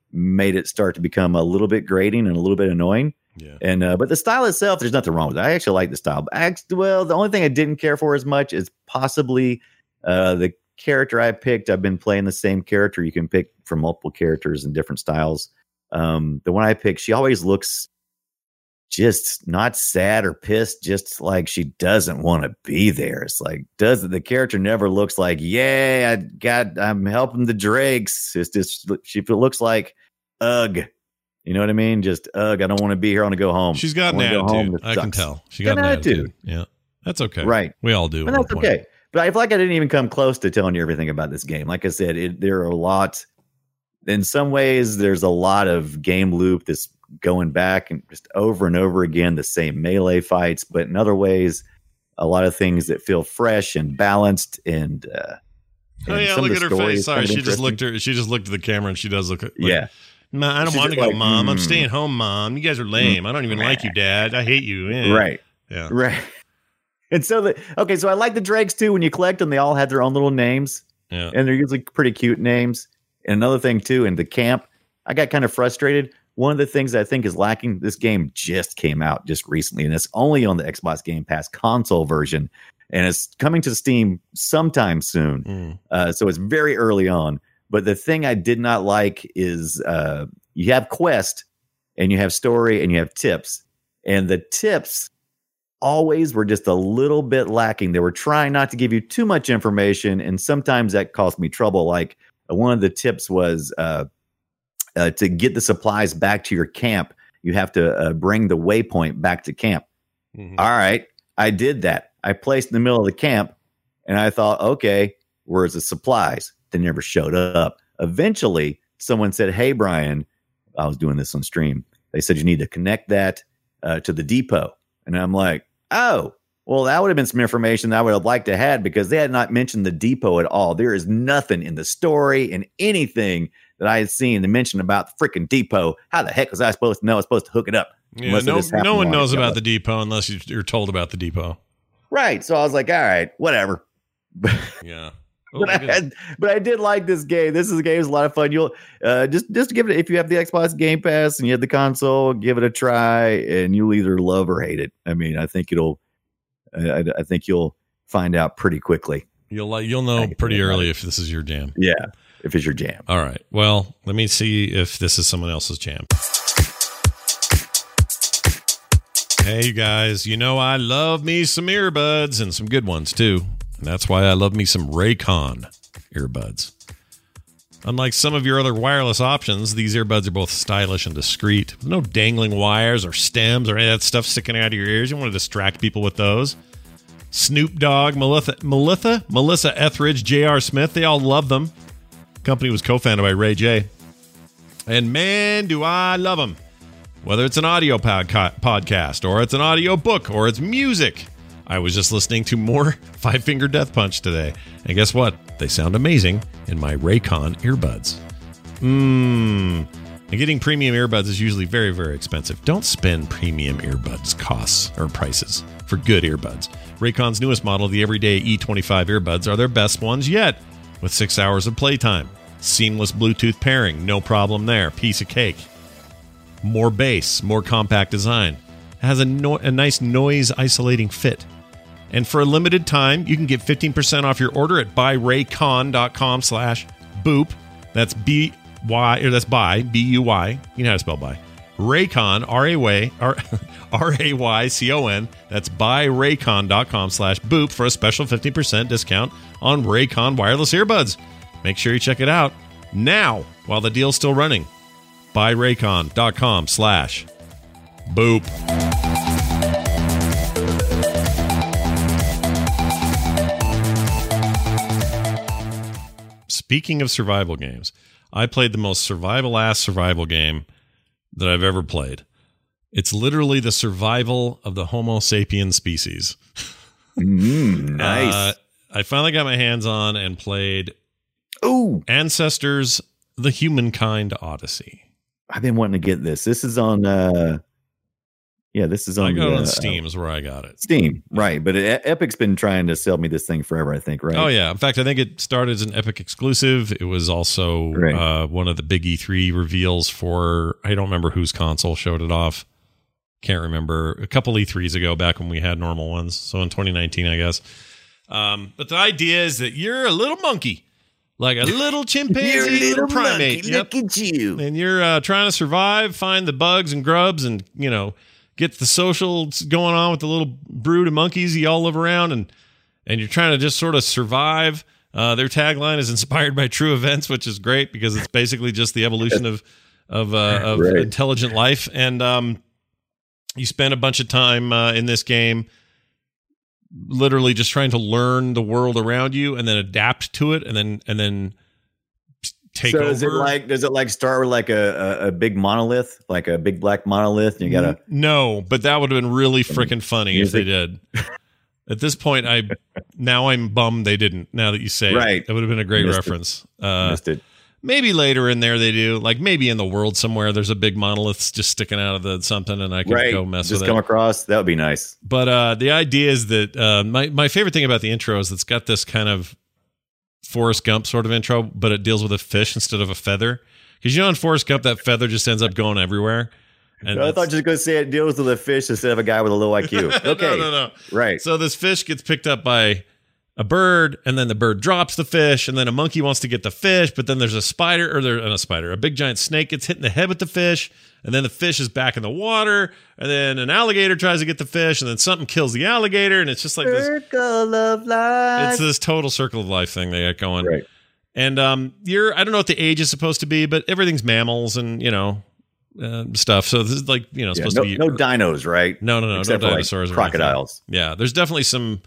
made it start to become a little bit grating and a little bit annoying. Yeah. And but the style itself, there's nothing wrong with it. I actually like the style. Well, the only thing I didn't care for as much is possibly the character I picked. I've been playing the same character. You can pick from multiple characters in different styles. The one I picked, she always looks just not sad or pissed, just like she doesn't want to be there. It's like, the character never looks like, yeah, I'm helping the Drakes. It's just, she looks like, ugh. You know what I mean? Just, ugh, I don't want to be here. I want to go home. She's got an attitude. I can tell. She got an attitude. Yeah. That's okay. Right. We all do. But that's okay. But I feel like I didn't even come close to telling you everything about this game. Like I said, there are a lot. In some ways, there's a lot of game loop that's going back and just over and over again, the same melee fights. But in other ways, a lot of things that feel fresh and balanced. And oh yeah, look at her face. Sorry, she just looked at the camera and she does look. Yeah. I don't want to go, Mom. I'm staying home, Mom. You guys are lame. I don't even like you, Dad. I hate you. Yeah. Right. Yeah. Right. And so so I like the Drakes too. When you collect them, they all had their own little names. Yeah. And they're usually pretty cute names. And another thing too, in the camp, I got kind of frustrated. One of the things I think is lacking, this game just came out just recently, and it's only on the Xbox Game Pass console version, and it's coming to Steam sometime soon. So it's very early on. But the thing I did not like is you have quest, and you have story, and you have tips. And the tips always were just a little bit lacking. They were trying not to give you too much information, and sometimes that caused me trouble. Like one of the tips was to get the supplies back to your camp, you have to bring the waypoint back to camp. All right, I did that. I placed in the middle of the camp, and I thought, okay, where's the supplies? They never showed up. Eventually, someone said, hey, Brian, I was doing this on stream. They said you need to connect that to the depot. And I'm like, oh, well, that would have been some information that I would have liked to have had, because they had not mentioned the depot at all. There is nothing in the story and anything that I had seen to mention about the freaking depot. How the heck was I supposed to know? I was supposed to hook it up. Yeah, no one knows about the depot unless you're told about the depot. Right. So I was like, all right, whatever. Yeah. But I did like this game. This game is a lot of fun. You'll just give it, if you have the Xbox Game Pass and you have the console, give it a try, and you'll either love or hate it. I mean, I think I think you'll find out pretty quickly. You'll know pretty early if this is your jam. Yeah, if it's your jam. All right. Well, let me see if this is someone else's jam. Hey, you guys, I love me some earbuds, and some good ones too. And that's why I love me some Raycon earbuds. Unlike some of your other wireless options, these earbuds are both stylish and discreet. With no dangling wires or stems or any of that stuff sticking out of your ears. You don't want to distract people with those. Snoop Dogg, Melissa Etheridge, J.R. Smith, they all love them. The company was co-founded by Ray J. And man, do I love them. Whether it's an audio podcast, or it's an audio book, or it's music. I was just listening to more Five Finger Death Punch today. And guess what? They sound amazing in my Raycon earbuds. And getting premium earbuds is usually very, very expensive. Don't spend premium earbuds costs or prices for good earbuds. Raycon's newest model, the Everyday E25 earbuds, are their best ones yet, with 6 hours of playtime. Seamless Bluetooth pairing, no problem there. Piece of cake. More bass, more compact design. It has a nice noise isolating fit. And for a limited time, you can get 15% off your order at buyraycon.com/boop. That's that's buy, B-U-Y. You know how to spell buy. Raycon, R-A-Y-C-O-N. That's buyraycon.com/boop for a special 15% discount on Raycon wireless earbuds. Make sure you check it out now while the deal's still running. buyraycon.com/boop. Speaking of survival games, I played the most survival-ass survival game that I've ever played. It's literally the survival of the Homo sapien species. Nice. I finally got my hands on and played Ancestors: The Humankind Odyssey. I've been wanting to get this. This is on Yeah, this is I on, got it on Steam is where I got it. Steam, right? But Epic's been trying to sell me this thing forever, I think, right? Oh yeah. In fact, I think it started as an Epic exclusive. It was also one of the big E3 reveals for, I don't remember whose console showed it off. Can't remember. A couple E3s ago, back when we had normal ones. So in 2019, I guess. But the idea is that you're a little monkey, like a little chimpanzee, You're a little primate. monkey. Look at you. And you're trying to survive, find the bugs and grubs, and get the social going on with the little brood of monkeys you all live around, and you're trying to just sort of survive. Their tagline is inspired by true events, which is great because it's basically just the evolution of intelligent life. And you spend a bunch of time in this game literally just trying to learn the world around you and then adapt to it and then take over. Does it start with like a big monolith, like a big black monolith, and you gotta No, but that would have been really freaking funny if they did. At this point, I'm bummed they didn't. Now that you say it, that would have been a great reference. Missed it. Maybe later in there they do. Like maybe in the world somewhere there's a big monolith just sticking out of the something, and I can go mess with it. Just come across. That would be nice. But the idea is that my favorite thing about the intro is it's got this kind of Forrest Gump sort of intro, but it deals with a fish instead of a feather. Because in Forrest Gump, that feather just ends up going everywhere. And I thought you were going to say it deals with a fish instead of a guy with a low IQ. Okay. No. Right. So this fish gets picked up by a bird, and then the bird drops the fish, and then a monkey wants to get the fish, but then there's a big giant snake gets hit in the head with the fish, and then the fish is back in the water, and then an alligator tries to get the fish, and then something kills the alligator, and it's just like this circle of life. It's this total circle of life thing they got going. Right. And I don't know what the age is supposed to be, but everything's mammals and stuff. So this is like supposed to be no dinos, right? No Except dinosaurs, for like crocodiles. Yeah, there's definitely some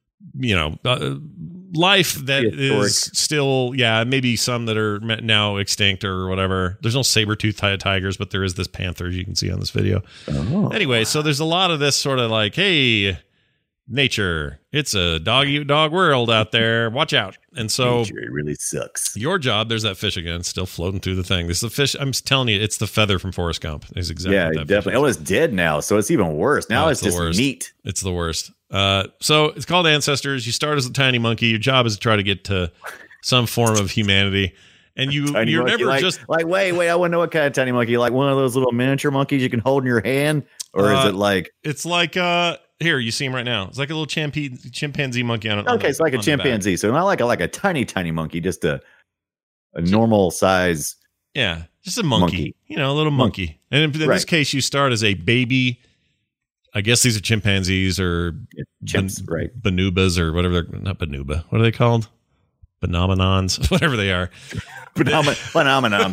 life that is still, maybe some that are now extinct or whatever. There's no saber-toothed tigers, but there is this panther, as you can see on this video. Anyway, so there's a lot of this sort of like, hey, nature, it's a dog-eat-dog world out there, watch out. And so nature, it really sucks. Your job, there's that fish again, still floating through the thing. This is the fish, I'm telling you, it's the feather from Forrest Gump. It's exactly what that definitely. Oh, it's dead now, so it's even worse. Now it's just meat. It's the worst. So it's called Ancestors. You start as a tiny monkey. Your job is to try to get to some form of humanity. And you're never wait, I want to know what kind of tiny monkey. Like one of those little miniature monkeys you can hold in your hand? Or is it like... It's like, here, you see him right now. It's like a little chimpanzee monkey. It's like a chimpanzee. So not like a tiny monkey, just a normal size. Yeah, just a monkey. A little monkey. And in this case, you start as a baby. I guess these are chimpanzees or chimps, right? Bonobos or whatever. They're not bonobo. What are they called? Phenomenons, whatever they are. Phenomenons.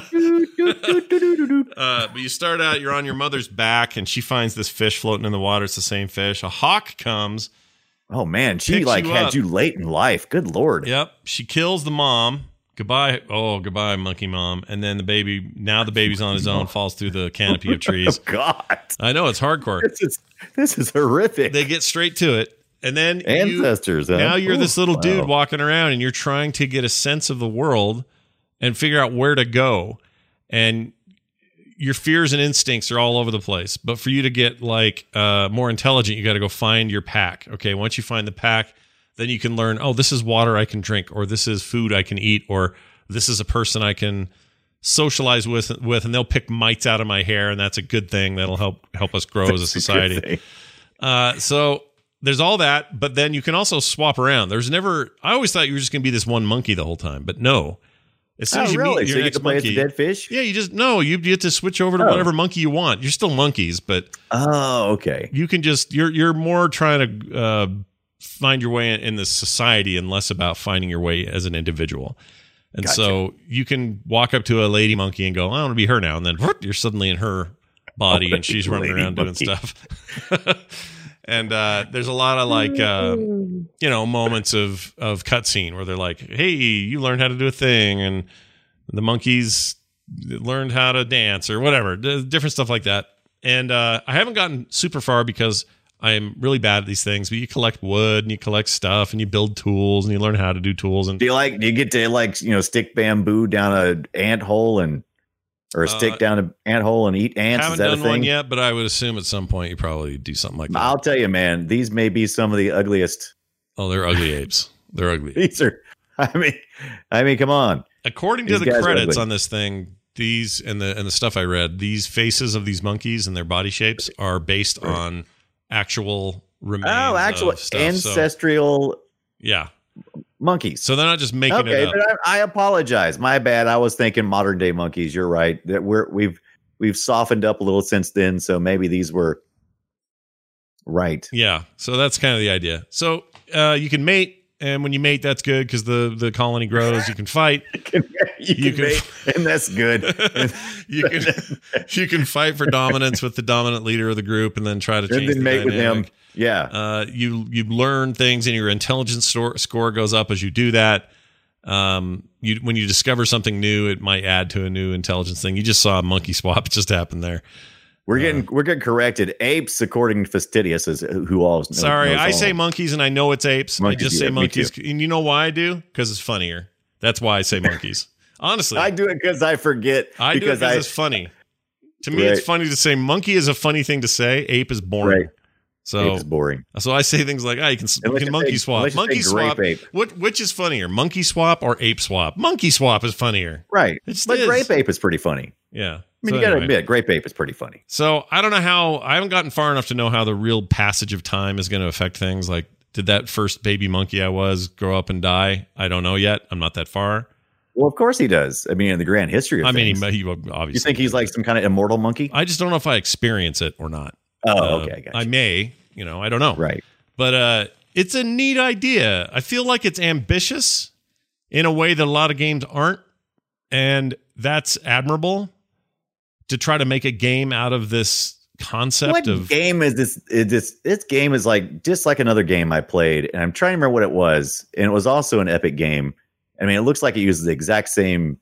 But you start out, you're on your mother's back, and she finds this fish floating in the water. It's the same fish. A hawk comes. Oh, man. She had you late in life. Good Lord. Yep. She kills the mom. Goodbye. Oh, goodbye, monkey mom. And then the baby's on his own, falls through the canopy of trees. Oh, God. I know, it's hardcore. This is horrific. They get straight to it. And then Ancestors. Now you're this little dude walking around, and you're trying to get a sense of the world and figure out where to go. And your fears and instincts are all over the place. But for you to get more intelligent, you got to go find your pack. Okay, once you find the pack, then you can learn, oh, this is water I can drink, or this is food I can eat, or this is a person I can socialize with, and they'll pick mites out of my hair, and that's a good thing. That'll help us grow as a society. So there's all that, but then you can also swap around. I always thought you were just going to be this one monkey the whole time, but no. As soon as you meet your next monkey, dead fish? Yeah, you get to switch over to whatever monkey you want. You're still monkeys, but okay. You can just you're more trying to find your way in this society and less about finding your way as an individual. And so you can walk up to a lady monkey and go, I want to be her now, and then you're suddenly in her body and she's running around doing stuff. And there's a lot of moments of cutscene where they're like, hey, you learned how to do a thing, and the monkeys learned how to dance or whatever, different stuff like that. And I haven't gotten super far because I'm really bad at these things, but you collect wood and you collect stuff and you build tools and you learn how to do tools. And do you get to stick bamboo down an ant hole and or stick down an anthole and eat ants? Haven't Is that done a thing? one yet, but I would assume at some point you probably do something like that. I'll tell you, man, these may be some of the ugliest. Oh, they're ugly apes. They're ugly. These are, I mean, come on. According to These the guys are credits ugly. on this thing, these and the stuff I read, these faces of these monkeys and their body shapes are based on actual remains. Actual of stuff. ancestral Yeah. monkeys. So they're not just making Okay, it up. but I apologize. My bad. I was thinking modern day monkeys. You're right. That we've softened up a little since then. So maybe these were right. Yeah. So that's kind of the idea. So you can mate. And when you mate, that's good because the colony grows. You can fight. you can mate, and that's good. you can fight for dominance with the dominant leader of the group, and then try to change and then the mate dynamic. with him. Yeah. You learn things, and your intelligence score goes up as you do that. When you discover something new, it might add to a new intelligence thing. You just saw a monkey swap just happen there. We're getting corrected. Apes, according to Fastidious, is who all knows. Sorry, knows I all. say monkeys, and I know it's apes. Monkeys, I just say yeah, me monkeys, too. and you know why I do? Because it's funnier. That's why I say monkeys. Honestly, I do it because I forget. I do it because because it's funny. To me, it's Right. funny to say monkey is a funny thing to say. Ape is boring. Right. So Ape is boring. So I say things like, you can Unless you monkey say- swap. unless you Monkey say grape swap. ape. Which is funnier, monkey swap or ape swap? Monkey swap is funnier. Right. It just But is. grape ape is pretty funny. Yeah. I mean, So you got to anyway. admit, grape ape is pretty funny. So I don't know how. I haven't gotten far enough to know how the real passage of time is going to affect things. Like, did that first baby monkey I was grow up and die? I don't know yet. I'm not that far. Well, of course he does. I mean, in the grand history of I mean, things. he obviously. You think he's like some kind of immortal monkey? I just don't know if I experience it or not. Oh, okay. Gotcha. I may. I don't know. Right. But it's a neat idea. I feel like it's ambitious in a way that a lot of games aren't, and that's admirable. To try to make a game out of this concept What of game is this? This game is like just like another game I played, and I'm trying to remember what it was. And it was also an Epic game. I mean, it looks like it uses the exact same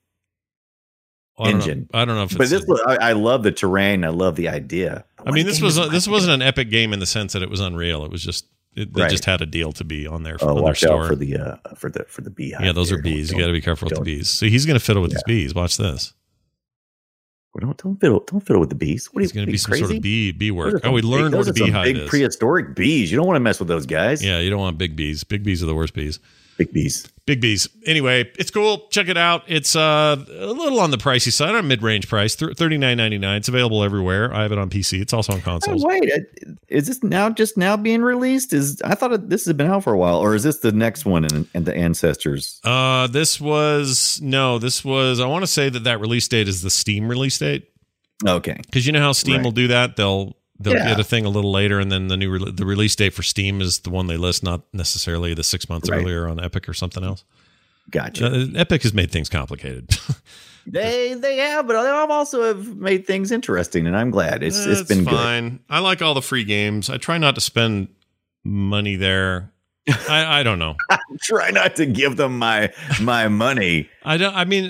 engine. I don't know if But it's. I love the terrain. I love the idea. I mean, this wasn't an Epic game in the sense that it was Unreal. It was just they Right. just had a deal to be on their Oh, on their watch store. out for the beehive. Yeah, those are there. bees. You Don't- got to be careful with the don't- bees. So he's going to fiddle with these bees. Watch this. Don't fiddle with the bees. What are It's you going to be some crazy? sort of bee work. Those are We learned those what a are some beehive big is. prehistoric bees. You don't want to mess with those guys. Yeah, you don't want big bees. Big bees are the worst bees. Big bees. Big bees. Anyway, it's cool. Check it out. It's a little on the pricey side, a mid-range price, $39.99. It's available everywhere. I have it on PC. It's also on Oh, consoles. wait, is this just now being released? I thought this had been out for a while, or is this the next one in the Ancestors? This was I want to say that release date is the Steam release date. Okay, Because you know how Steam Right. will do that. They'll Yeah. get a thing a little later, and then the release date for Steam is the one they list, not necessarily the 6 months Right. earlier on Epic or something else. gotcha. Epic has made things complicated. They have, but they also have made things interesting, and I'm glad it's been good. fine. I like all the free games. I try not to spend money there. I don't know. Try not to give them my money. I don't. I mean,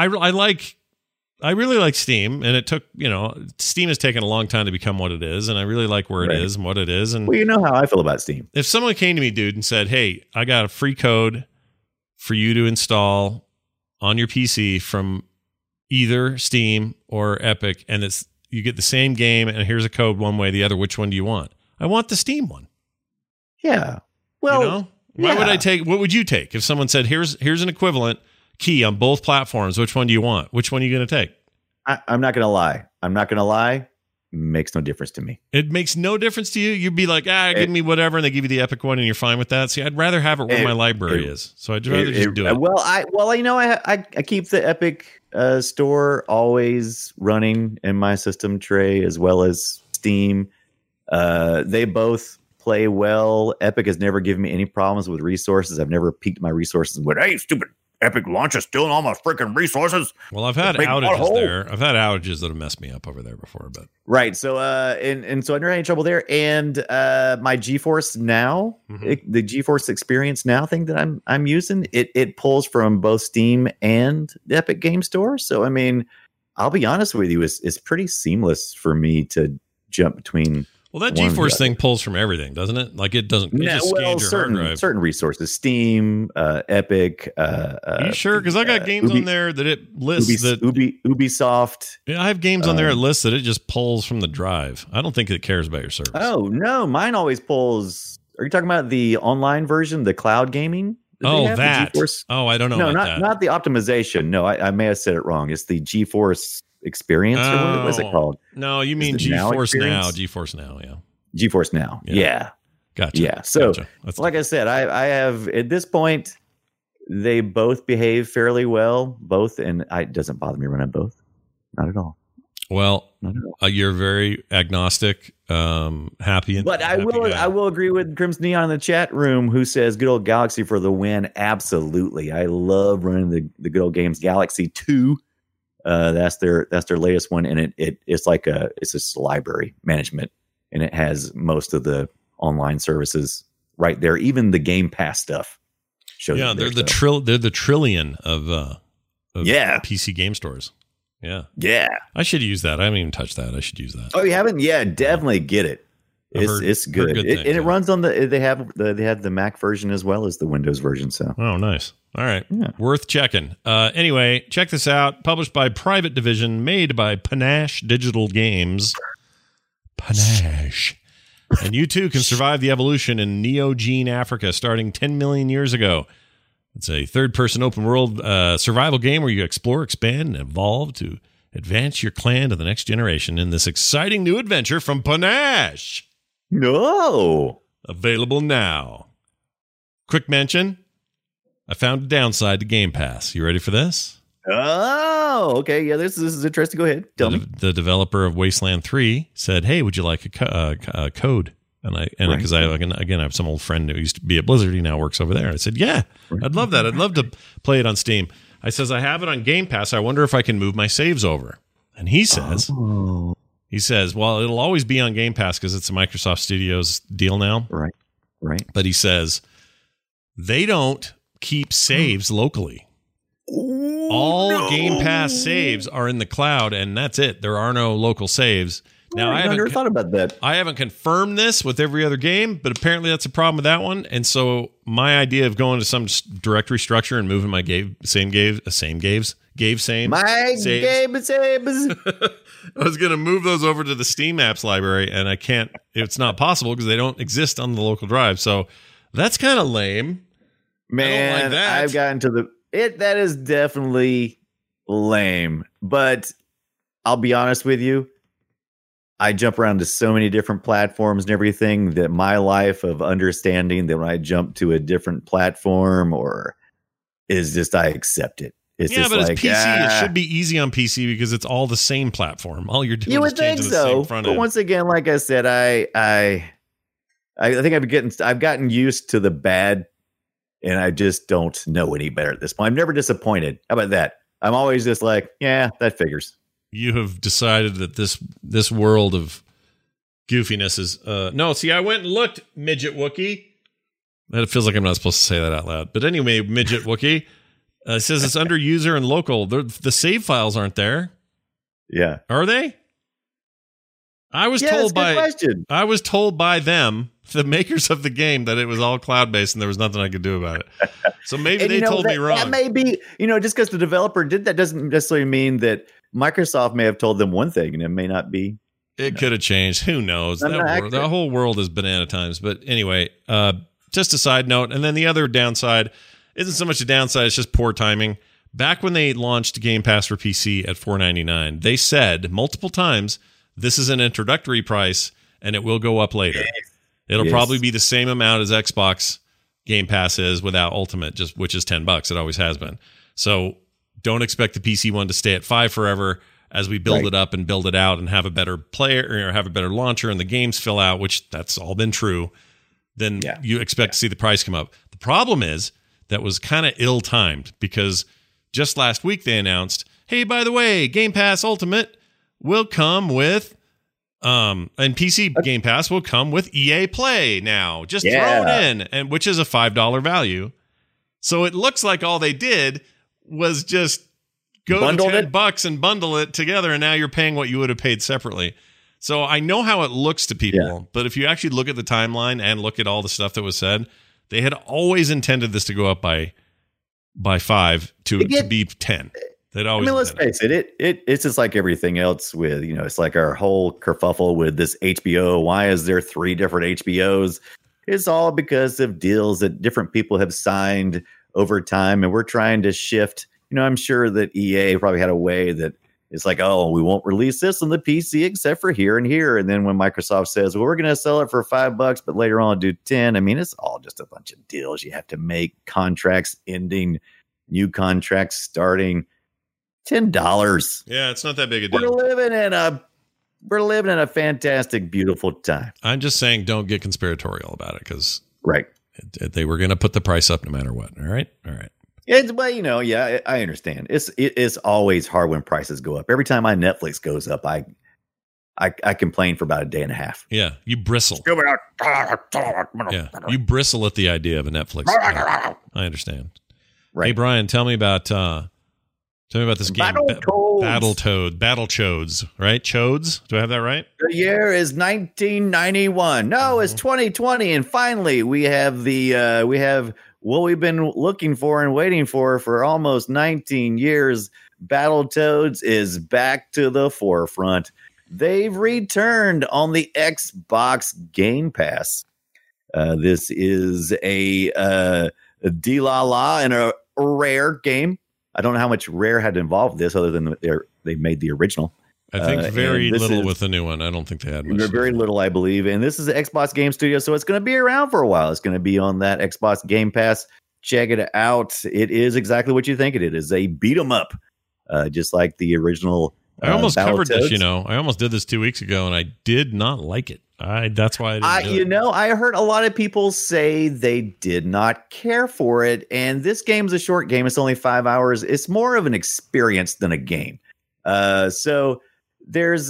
I really like Steam, and it took Steam has taken a long time to become what it is, and I really like where it Right. is and what it is. And Well, you know how I feel about Steam. if someone came to me, dude, and said, "Hey, I got a free code for you to install on your PC from either Steam or Epic, and you get the same game, and here's a code one way, the other. Which one do you want?" I want the Steam one. Yeah. Well, Why would yeah. I take? What would you take if someone said, "Here's an equivalent key on both platforms. Which one do you want? Which one are you going to take?" I'm not gonna lie. Makes no difference to me. It makes no difference to you. You'd be like, give me whatever, and they give you the Epic one, and you're fine with that. See, I'd rather have it where my library is. So I'd rather just do it. Well, I keep the Epic store always running in my system tray as well as Steam. They both play well. Epic has never given me any problems with resources. I've never peaked my resources and went, "Hey, stupid Epic launch is stealing all my freaking resources." Well, I've had Big outages pothole. there. I've had outages that have messed me up over there before, but Right. So, and so I never had any trouble there. And my GeForce Now, the GeForce Experience Now thing that I'm using, it pulls from both Steam and the Epic Game Store. So, I mean, I'll be honest with you, it's pretty seamless for me to jump between. Well, that One or the GeForce other. thing pulls from everything, doesn't it? Like it doesn't. It just scans your hard drive. certain resources, Steam, Epic. Are you sure? Because I got games on there that it lists that. Ubisoft. Yeah, I have games on there that lists that it just pulls from the drive. I don't think it cares about your service. Oh no, mine always pulls. Are you talking about the online version, the cloud gaming? That. The GeForce? Oh, I don't know. No, about that. not the optimization. No, I may have said it wrong. It's the GeForce Experience. Or what was it called? No, you mean it Now GeForce Now. Experience? GeForce Now, yeah. GeForce Now. Yeah. Gotcha. Yeah. So, Gotcha. That's like I said, I have at this point, they both behave fairly well. Both, and it doesn't bother me running both. Not at all. well, Not at all. you're very agnostic, happy. But I happy will. guy. I will agree with Crimson Neon in the chat room, who says "Good old Galaxy for the win." Absolutely, I love running the Good Old Games Galaxy 2. That's their latest one, and it's like it's a library management, and it has most of the online services right there. Even the Game Pass stuff. Shows Yeah, it they're there, the so. they're the trillion of Yeah. PC game stores. Yeah, Yeah. I should use that. I haven't even touched that. I should use that. Oh, you haven't? Yeah, definitely get it. It's heard good. good And things, it yeah. runs on they have the Mac version as well as the Windows version. So Oh, nice. All right. Yeah. Worth checking. Anyway, check this out. Published by Private Division, made by Panache Digital Games. Panache. And you too can survive the evolution in Neogene Africa starting 10 million years ago. It's a third-person open-world survival game where you explore, expand, and evolve to advance your clan to the next generation in this exciting new adventure from Panache. no. Available now. Quick mention. I found a downside to Game Pass. You ready for this? Oh, okay. Yeah, this is interesting. Go ahead. Tell me. The developer of Wasteland 3 said, "Hey, would you like a code?" And because I have some old friend who used to be at Blizzard, he now works over there. I said, "Yeah, I'd love that. I'd love to play it on Steam." I says, "I have it on Game Pass. I wonder if I can move my saves over." And he says, "Well, it'll always be on Game Pass because it's a Microsoft Studios deal now." Right. But he says they don't keep saves locally. All Game Pass saves are in the cloud, and that's it. There are no local saves. Now, I never haven't thought about that. I haven't confirmed this with every other game, but apparently that's a problem with that one. And so my idea of going to some directory structure and moving my same games. My game saves. I was going to move those over to the Steam Apps library, and I can't. It's not possible because they don't exist on the local drive. So that's kind of lame. Man, like that. I've gotten to that is definitely lame. But I'll be honest with you. I jump around to so many different platforms and everything that my life of understanding that when I jump to a different platform is just, I accept it. It's Yeah, just but like, it's PC. It should be easy on PC because it's all the same platform. All you're doing you is would think changing the same so. front But end. once again, like I said, I think I've gotten used to the bad, and I just don't know any better at this point. I'm never disappointed. How about that? I'm always just like, yeah, that figures. You have decided that this world of goofiness is no. See, I went and looked, midget Wookie. It feels like I'm not supposed to say that out loud, but anyway, midget Wookie it says it's under user and local. The save files aren't there, Yeah. are they? I was Yeah, that's told a good by question. I was told by them, the makers of the game, that it was all cloud based and there was nothing I could do about it. So maybe And they told me wrong. That may be, just because the developer did that doesn't necessarily mean that Microsoft may have told them one thing and it may not be. It could have changed. Who knows? I'm not accurate. The whole world is banana times. But anyway, just a side note. And then the other downside isn't so much a downside, it's just poor timing. Back when they launched Game Pass for PC at $4.99, they said multiple times, this is an introductory price and it will go up later. It'll Yes. probably be the same amount as Xbox Game Pass is without Ultimate, which is $10. It always has been. So don't expect the PC one to stay at $5 forever as we build Right. it up and build it out and have a better player or have a better launcher and the games fill out, which that's all been true. Then Yeah. you expect to see the price come up. The problem is that was kind of ill-timed because just last week they announced, hey, by the way, Game Pass Ultimate will come with and PC Game Pass will come with EA Play now. Just Yeah. throw it in, and which is a $5 value. So it looks like all they did was just go Bundled to it? $10 and bundle it together, and now you're paying what you would have paid separately. So I know how it looks to people, but if you actually look at the timeline and look at all the stuff that was said, they had always intended this to go up by 5 to be 10. They'd always. Let's face it. It's just like everything else with, it's like our whole kerfuffle with this HBO. Why is there 3 different HBOs? It's all because of deals that different people have signed over time, and we're trying to shift. I'm sure that EA probably had a way that it's like, oh, we won't release this on the PC except for here and here. And then when Microsoft says, well, we're going to sell it for $5, but later on do 10. I mean, it's all just a bunch of deals you have to make, contracts ending, new contracts starting. $10. Yeah, it's not that big a deal. We're living in a fantastic, beautiful time. I'm just saying, don't get conspiratorial about it, because they were going to put the price up no matter what. All right. I understand. It's always hard when prices go up. Every time my Netflix goes up, I complain for about a day and a half. Yeah, you bristle. Yeah, you bristle at the idea of a Netflix. I understand. Right. Hey, Brian, tell me about this game. Battletoads, right? Chodes? Do I have that right? The year is 1991. No, it's 2020, and finally we have what we've been looking for and waiting for almost 19 years. Battletoads is back to the forefront. They've returned on the Xbox Game Pass. This is a D-La-La and a Rare game. I don't know how much Rare had involved in this other than they made the original. I think very little with the new one. I don't think they had much. Very little, I believe. And this is the Xbox Game Studio, so it's going to be around for a while. It's going to be on that Xbox Game Pass. Check it out. It is exactly what you think it is. A beat 'em up, just like the original. I almost covered this. I almost did this 2 weeks ago, and I did not like it. That's why I didn't do it. I heard a lot of people say they did not care for it. And this game's a short game. It's only 5 hours. It's more of an experience than a game. So there's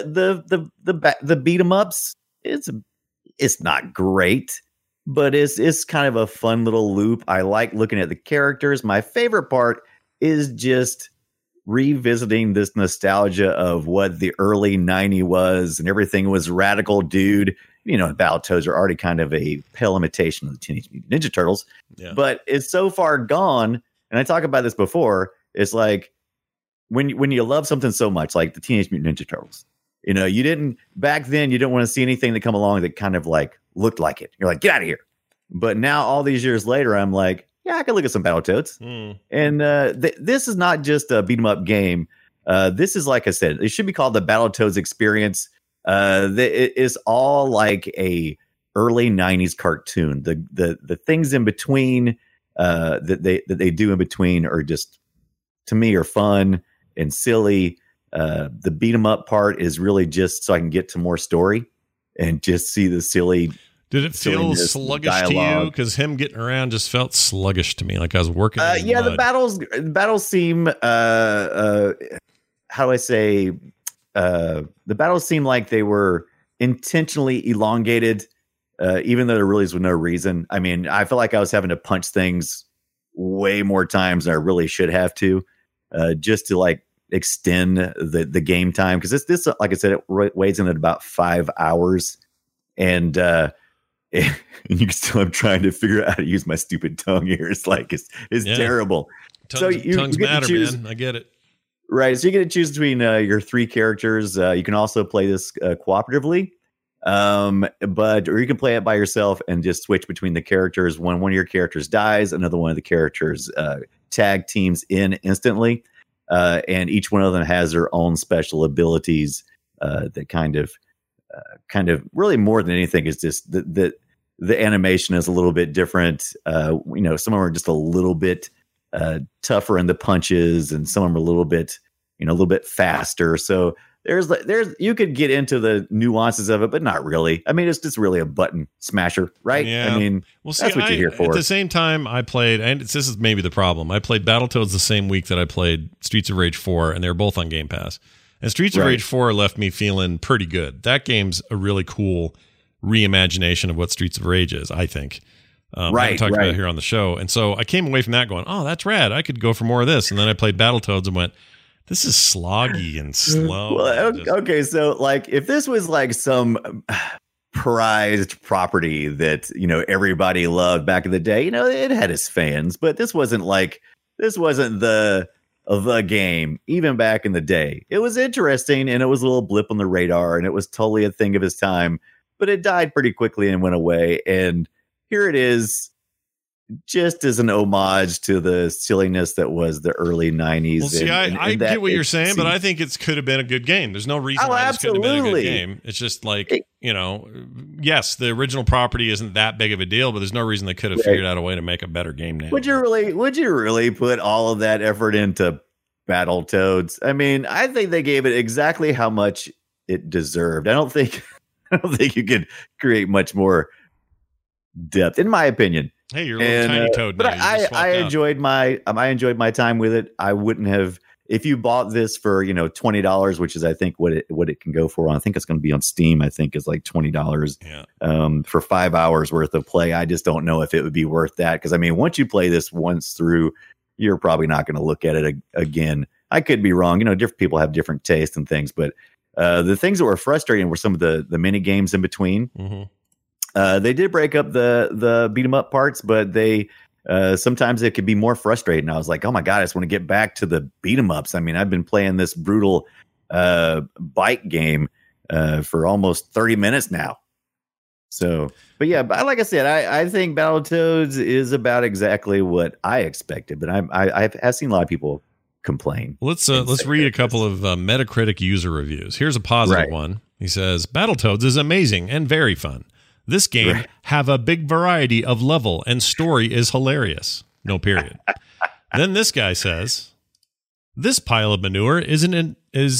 the beat 'em ups. It's not great, but it's kind of a fun little loop. I like looking at the characters. My favorite part is just revisiting this nostalgia of what the early 90s was, and everything was radical, dude. Battletoads are already kind of a pale imitation of the Teenage Mutant Ninja Turtles, but it's so far gone. And I talked about this before. It's like when you love something so much, like the Teenage Mutant Ninja Turtles, you didn't back then. You didn't want to see anything that come along that kind of like looked like it. You're like, get out of here. But now, all these years later, I'm like, yeah, I can look at some Battletoads. And this is not just a beat 'em up game. This is, like I said, it should be called the Battletoads experience. It is all like a early 90s cartoon. The things in between that they do in between are just, to me, are fun and silly. The beat 'em up part is really just so I can get to more story and just see the silly. Did it feel sluggish dialogue to you? Because him getting around just felt sluggish to me, like I was working. The battles seem. How do I say? The battles seem like they were intentionally elongated, even though there really was no reason. I mean, I feel like I was having to punch things way more times than I really should have to, just to like extend the game time. Because this, like I said, it weighs in at about 5 hours, and you still I'm trying to figure out how to use my stupid tongue here. It's like it's terrible. Tongues matter, man. I get it. Right. So you get to choose between your 3 characters. You can also play this cooperatively, or you can play it by yourself and just switch between the characters. When one of your characters dies, another one of the characters tag teams in instantly, and each one of them has their own special abilities that kind of really, more than anything, is just the animation is a little bit different. Some of them are just a little bit tougher in the punches, and some of them are a little bit faster. So there's you could get into the nuances of it, but not really. I mean, it's just really a button smasher, right? Yeah. I mean, that's what you're here for. At the same time, I played, and this is maybe the problem, I played Battletoads the same week that I played Streets of Rage 4, and they were both on Game Pass. And Streets of Rage 4 left me feeling pretty good. That game's a really cool reimagination of what Streets of Rage is, I think. I haven't talked about it here on the show. And so I came away from that going, oh, that's rad. I could go for more of this. And then I played Battletoads and went, This is sloggy and slow. Well, Just- okay, so like if this was like some prized property that everybody loved back in the day, it had its fans, but this wasn't the game even back in the day. It was interesting and it was a little blip on the radar and it was totally a thing of its time, but it died pretty quickly and went away. And here it is, just as an homage to the silliness that was the early 90s. Well, see, I get what you're saying, but I think it could have been a good game. There's no reason why this couldn't have been a good game. It's just like, yes, the original property isn't that big of a deal, but there's no reason they could have figured out a way to make a better game now. Would you really put all of that effort into Battletoads? I mean, I think they gave it exactly how much it deserved. I don't think you could create much more depth, in my opinion. Hey, you're a little tiny toad. But now. I enjoyed my time with it. I wouldn't have, if you bought this for $20, which is I think what it can go for. I think it's going to be on Steam. I think it's like $20 for 5 hours worth of play. I just don't know if it would be worth that, because I mean, once you play this once through, you're probably not going to look at it again. I could be wrong. Different people have different tastes and things, but the things that were frustrating were some of the mini games in between. Mm-hmm. They did break up the beat 'em up parts, but they sometimes it could be more frustrating. I was like, oh my God, I just want to get back to the beat 'em ups. I mean, I've been playing this brutal bike game for almost 30 minutes now. So, but yeah, like I said, I think Battletoads is about exactly what I expected, but I've seen a lot of people complain. Let's read a couple of Metacritic user reviews. Here's a positive one. He says, Battletoads is amazing and very fun. This game have a big variety of level and story is hilarious. No period. Then this guy says, this pile of manure is an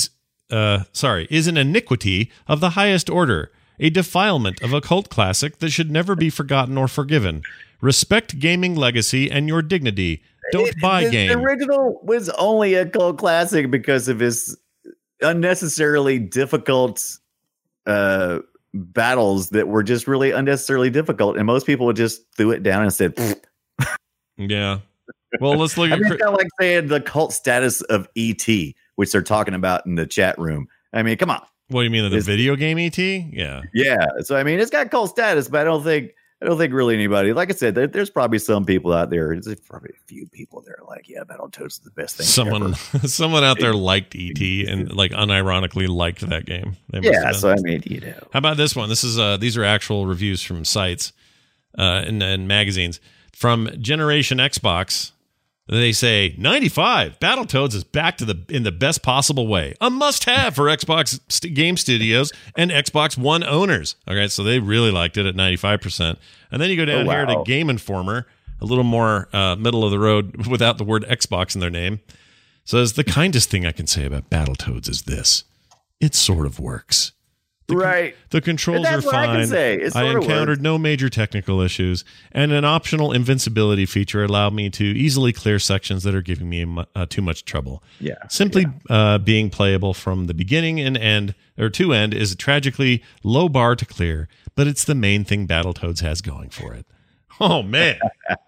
iniquity of the highest order, a defilement of a cult classic that should never be forgotten or forgiven. Respect gaming legacy and your dignity. Don't buy game. The original was only a cult classic because of his unnecessarily difficult battles that were just really unnecessarily difficult, and most people would just threw it down and said, yeah. Well, let's look at it's kind of like saying the cult status of E.T., which they're talking about in the chat room. I mean, come on. What do you mean, the video game E.T.? Yeah. Yeah. So I mean, it's got cult status, but I don't think really anybody, like I said, there's probably some people out there. There's probably a few people that are like, yeah, Battletoads is the best thing. Someone out there liked E.T. and like unironically liked that game. Yeah. So I mean, How about this one? This is these are actual reviews from sites and magazines. From Generation Xbox, they say 95 Battletoads is back to in the best possible way. A must-have for Xbox game studios and Xbox One owners. Okay, so they really liked it at 95%. And then you go down here to Game Informer, a little more middle of the road without the word Xbox in their name. Says the kindest thing I can say about Battletoads is this: it sort of works. The controls are fine. I encountered no major technical issues, and an optional invincibility feature allowed me to easily clear sections that are giving me too much trouble. Simply being playable from the beginning and end is a tragically low bar to clear, but it's the main thing Battletoads has going for it. Oh man,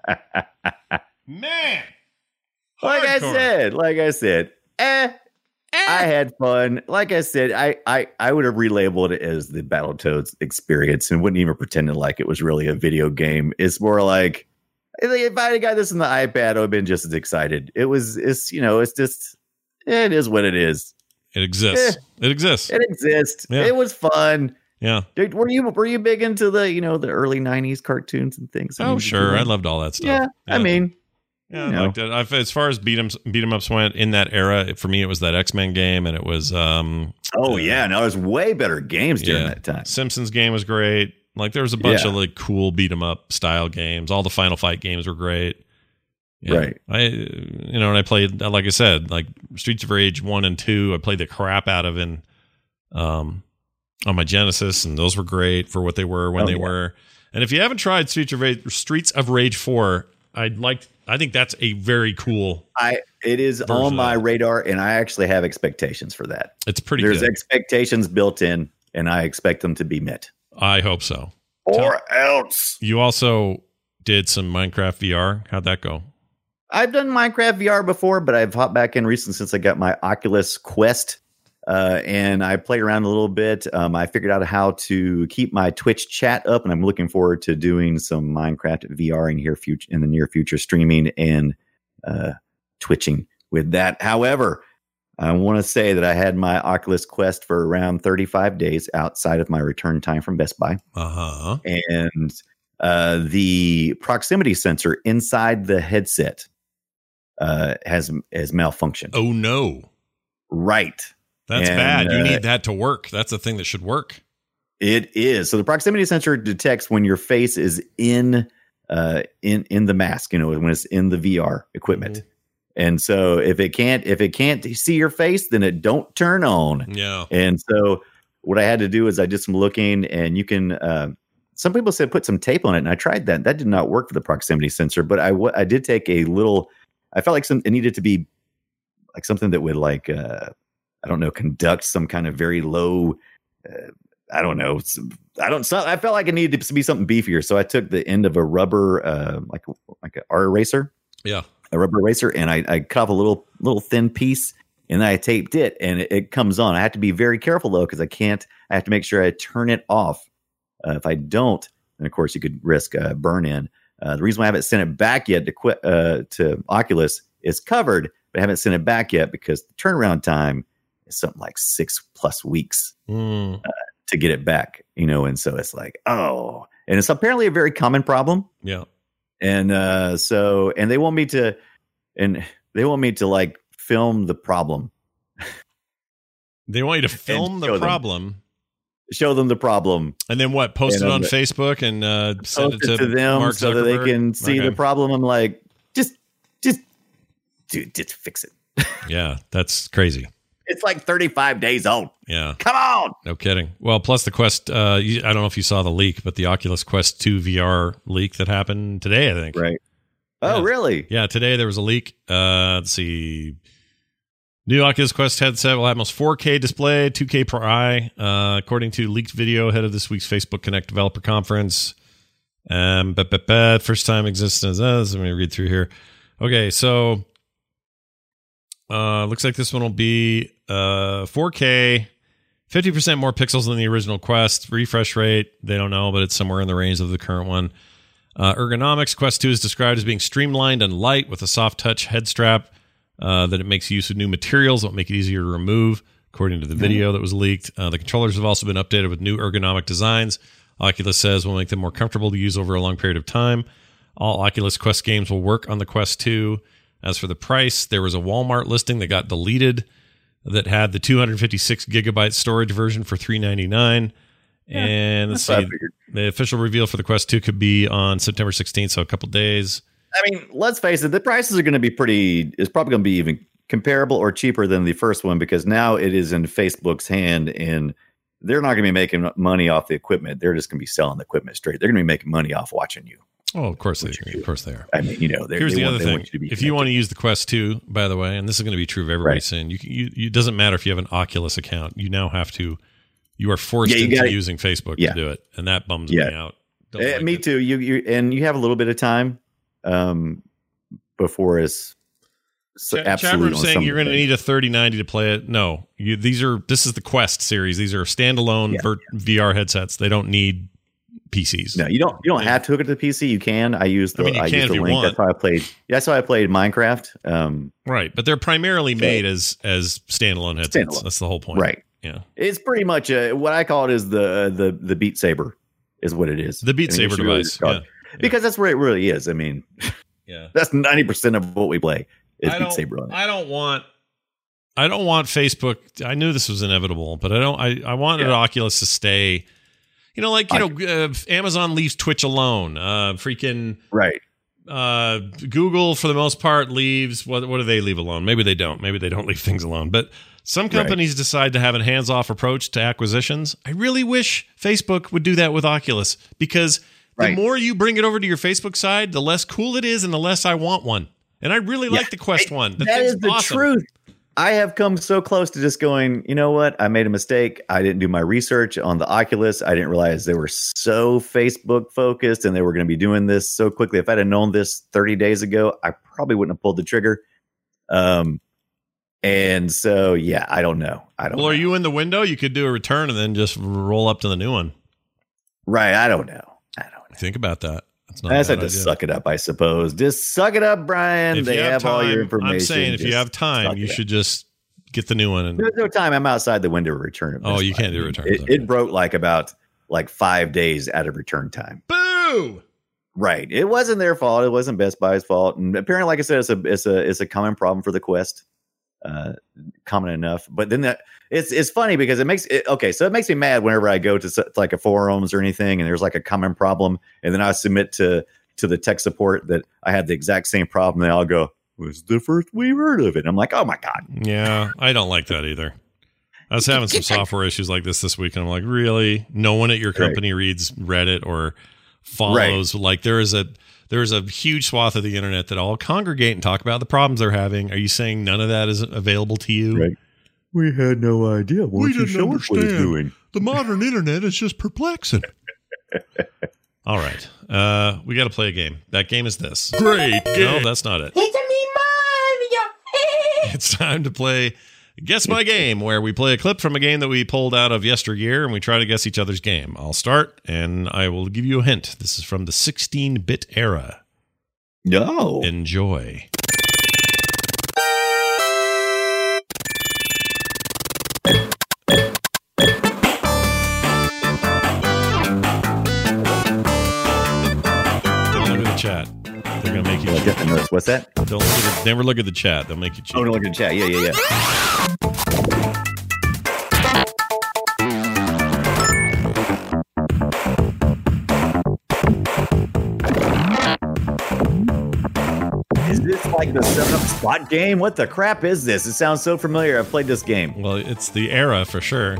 man! Like I said. I had fun. Like I said, I would have relabeled it as the Battletoads experience and wouldn't even pretend like it was really a video game. It's more like, if I had got this on the iPad, I would have been just as excited. It is what it is. It exists. It exists. Yeah. It was fun. Yeah. Were you big into the the early 90s cartoons and things? Oh, sure. I loved all that stuff. Yeah. I mean, yeah, I liked it. As far as beat 'em ups went in that era, for me it was that X-Men game, and it was now there's way better games during that time. Simpsons game was great. Like there was a bunch of like cool beat 'em up style games. All the Final Fight games were great. Yeah. Right. And I played, like I said, like Streets of Rage 1 and 2, I played the crap out of on my Genesis, and those were great for what they were when they were. And if you haven't tried Streets of Rage 4, I think that's a very cool. It is on my radar, and I actually have expectations for that. It's pretty good. There's expectations built in, and I expect them to be met. I hope so. Or else. You also did some Minecraft VR. How'd that go? I've done Minecraft VR before, but I've hopped back in recently since I got my Oculus Quest, and I played around a little bit. I figured out how to keep my Twitch chat up, and I'm looking forward to doing some Minecraft VR in the near future, streaming and twitching with that. However, I want to say that I had my Oculus Quest for around 35 days outside of my return time from Best Buy. Uh-huh. And the proximity sensor inside the headset has malfunctioned. Oh, no. Right. That's bad. You need that to work. That's a thing that should work. It is. So the proximity sensor detects when your face is in the mask, when it's in the VR equipment. Mm-hmm. And so if it can't see your face, then it don't turn on. Yeah. And so what I had to do is I did some looking, and you can some people said put some tape on it, and I tried that. That did not work for the proximity sensor, but I did take a little. I felt like it needed to be like something that would conduct some kind of very low. I felt like it needed to be something beefier, so I took the end of a rubber, like an R eraser. Yeah, a rubber eraser, and I cut off a little thin piece, and then I taped it, and it comes on. I have to be very careful though, because I have to make sure I turn it off. If I don't, then of course you could risk burn in. The reason why I haven't sent it back yet to Oculus is covered, but I haven't sent it back yet because the turnaround time is something like 6+ weeks to get it back, and so it's like, oh, and it's apparently a very common problem. Yeah. And they want me to like film the problem. They want you to film the problem. Show them the problem, and then what? Post it on Facebook and send it to them Mark so that they can see the problem. I'm like, just fix it. Yeah, that's crazy. It's like 35 days old. Yeah, come on. No kidding. Well, plus the Quest. I don't know if you saw the leak, but the Oculus Quest 2 VR leak that happened today, I think. Right. Oh, really? Yeah, today there was a leak. Let's see. New Oculus Quest headset will have almost 4K display, 2K per eye, according to leaked video ahead of this week's Facebook Connect developer conference. First time existence. Let me read through here. Okay, so looks like this one will be 4K, 50% more pixels than the original Quest. Refresh rate, they don't know, but it's somewhere in the range of the current one. Ergonomics, Quest 2 is described as being streamlined and light with a soft touch head strap. That it makes use of new materials that will make it easier to remove, according to the video that was leaked. The controllers have also been updated with new ergonomic designs. Oculus says will make them more comfortable to use over a long period of time. All Oculus Quest games will work on the Quest 2. As for the price, there was a Walmart listing that got deleted that had the 256 gigabyte storage version for $399. And let's see, the official reveal for the Quest 2 could be on September 16th, so a couple days. I mean, let's face it, the prices are going to be it's probably going to be even comparable or cheaper than the first one, because now it is in Facebook's hand, and they're not going to be making money off the equipment. They're just going to be selling the equipment straight. They're going to be making money off watching you. Oh, of course they are. I mean, here's the other thing. If you want to use the Quest 2, by the way, and this is going to be true of everybody soon, it doesn't matter if you have an Oculus account. You now have to, you are forced into using Facebook to do it. And that bums me out. Me too. You have a little bit of time. Before is absolutely saying you're going to need a 3090 to play it. No, this is the Quest series. These are standalone VR headsets. They don't need PCs. No, you don't have to hook it to the PC. You can. I use the link. Want. That's how I played Minecraft. Right, but they're primarily made as standalone headsets. That's the whole point. Right. Yeah. It's pretty much what I call it is the Beat Saber is what it is. The Beat Saber device. Yeah. Because that's where it really is. I mean, that's 90% of what we play is Beat Saber on it. I don't want Facebook. I knew this was inevitable, but I wanted Oculus to stay. Amazon leaves Twitch alone. Google for the most part leaves. What do they leave alone? Maybe they don't. Maybe they don't leave things alone. But some companies decide to have a hands-off approach to acquisitions. I really wish Facebook would do that with Oculus, because the more you bring it over to your Facebook side, the less cool it is and the less I want one. And I really like the Quest one. That is the truth. I have come so close to just going, you know what? I made a mistake. I didn't do my research on the Oculus. I didn't realize they were so Facebook focused and they were going to be doing this so quickly. If I'd have known this 30 days ago, I probably wouldn't have pulled the trigger. And so, yeah, I don't know. Well, are you in the window? You could do a return and then just roll up to the new one. Right. I don't know. Think about that. I just have to suck it up, I suppose. Just suck it up, Brian. They have all your information. I'm saying if you have time, you should just get the new one. And there's no time. I'm outside the window of return. Oh, you can't do return. It broke about 5 days out of return time. Boo! Right. It wasn't their fault. It wasn't Best Buy's fault. And apparently, like I said, it's a common problem for the Quest. Common enough. But then it's funny because it makes me mad whenever I go to like a forums or anything and there's like a common problem and then I submit to the tech support that I had the exact same problem and I'll go, "Was the first we heard of it?" I'm like, oh my God. Yeah, I don't like that either. I was having some software issues like this week and I'm like, really? No one at your company reads Reddit or follows. Right. Like there is a huge swath of the internet that all congregate and talk about the problems they're having. Are you saying none of that is available to you? Right. We had no idea. We didn't understand. What he's doing? The modern internet is just perplexing. All right. We got to play a game. That game is this. Great game. No, that's not it. It's me, Mario. It's time to play Guess My Game, where we play a clip from a game that we pulled out of yesteryear, and we try to guess each other's game. I'll start, and I will give you a hint. This is from the 16-bit era. No. Enjoy. Don't look at the chat. They're going to make you cheat. What's that? Never look at the chat. They'll make you cheat. Oh, don't look at the chat. Yeah. Is this like the 7-Up spot game? What the crap is this? It sounds so familiar. I've played this game. Well, it's the era for sure.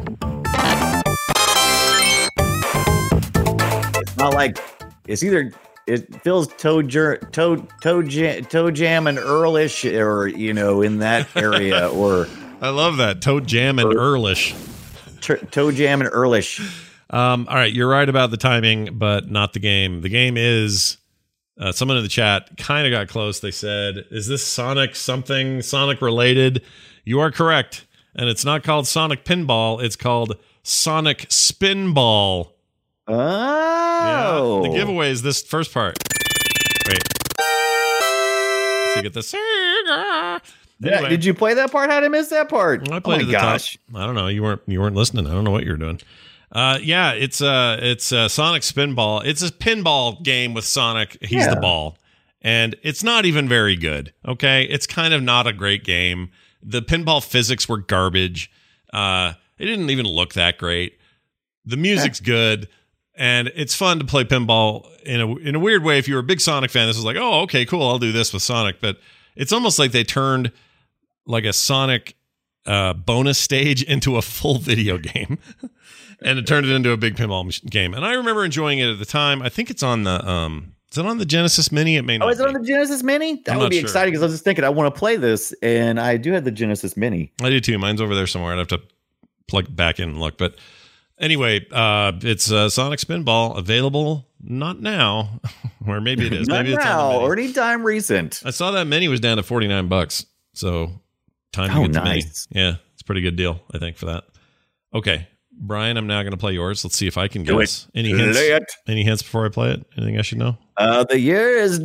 It's not like it's either. It feels Toe Jam and Earlish, or in that area, or I love that Toe Jam and Earlish. Toe Jam and Earlish. All right, you're right about the timing, but not the game. The game is. Someone in the chat kind of got close. They said, "Is this Sonic something? Sonic related?" You are correct, and it's not called Sonic Pinball. It's called Sonic Spinball. Oh, yeah, the giveaway is this first part. Wait, so you get the Sega. Anyway, yeah, did you play that part? How did I miss that part? I played the top. I don't know. You weren't listening. I don't know what you were doing. Yeah, it's Sonic Spinball. It's a pinball game with Sonic. He's the ball, and it's not even very good. Okay, it's kind of not a great game. The pinball physics were garbage. It didn't even look that great. The music's good. And it's fun to play pinball in a weird way. If you're a big Sonic fan, this is like, oh, okay, cool. I'll do this with Sonic. But it's almost like they turned like a Sonic bonus stage into a full video game. And it turned it into a big pinball game. And I remember enjoying it at the time. I think it's on the is it on the Genesis Mini? It may not. Oh, is it on the Genesis Mini? That would be exciting because I was just thinking I want to play this, and I do have the Genesis Mini. I do too. Mine's over there somewhere. I'd have to plug it back in and look. But anyway, it's Sonic Spinball, available not now, or maybe it is. Not maybe it's now, on the Mini. or anytime recent. I saw that Mini was down to $49, so time to get the Mini. Yeah, it's a pretty good deal, I think, for that. Okay, Brian, I'm now going to play yours. Let's see if I can guess. Any hints? Any hints before I play it? Anything I should know? The year is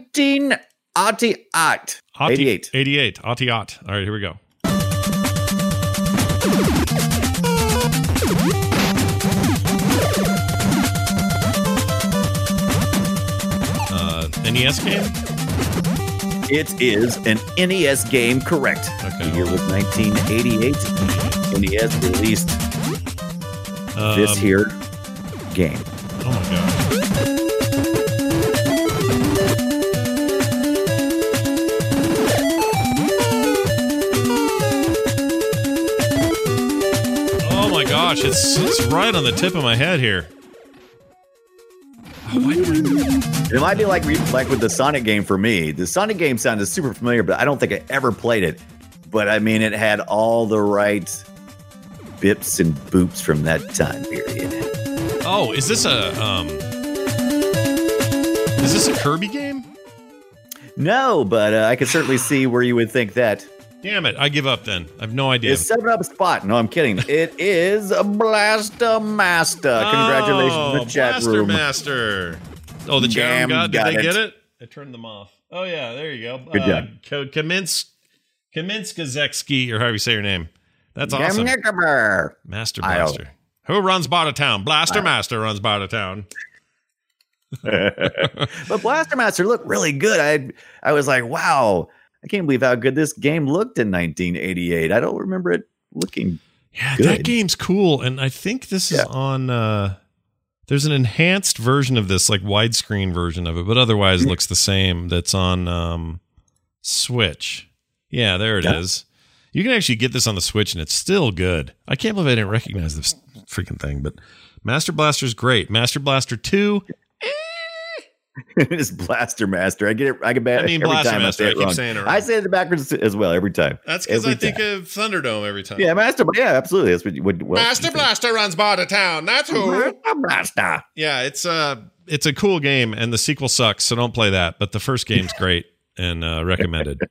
1988. 88. All right, here we go. NES game? It is an NES game, correct. Okay. The year was 1988. NES released this here game. Oh my god. Oh my gosh, it's right on the tip of my head here. It might be like with the Sonic game for me. The Sonic game sounded super familiar, but I don't think I ever played it. but I mean, it had all the right bips and boops from that time period. Oh, is this a Kirby game? No, but I could certainly see where you would think that. Damn it! I give up. Then I have no idea. It's 7-Up Spot. No, I'm kidding. It is a Blaster Master. Congratulations in the chat Blaster room. Master. Oh, the chat room got got Did they it. get it? I turned them off. Oh yeah, there you go. Good job. Kaminskazexki, or however you say your name. That's awesome. Gamnickaber. Master Blaster. Who runs Bartertown? Blaster Master runs Bartertown. But Blaster Master looked really good. I was like, wow, I can't believe how good this game looked in 1988. I don't remember it looking Yeah, good. that game's cool. And I think this is on there's an enhanced version of this, like widescreen version of it, but otherwise it looks the same. That's on Switch. Yeah, there it is. You can actually get this on the Switch, and it's still good. I can't believe I didn't recognize this freaking thing, but Master Blaster's great. Master Blaster 2. It's Blaster Master. I get it. I get bad. I mean, every Blaster time Master. I say I it keep wrong. saying it wrong. I say it backwards as well every time. That's because Every I think time. of Thunderdome every time. Yeah, Master. Yeah, absolutely. That's what you would. Master Blaster runs Bartertown. That's who. Master Blaster. Yeah, it's a cool game, and the sequel sucks, so don't play that. But the first game's great and recommended.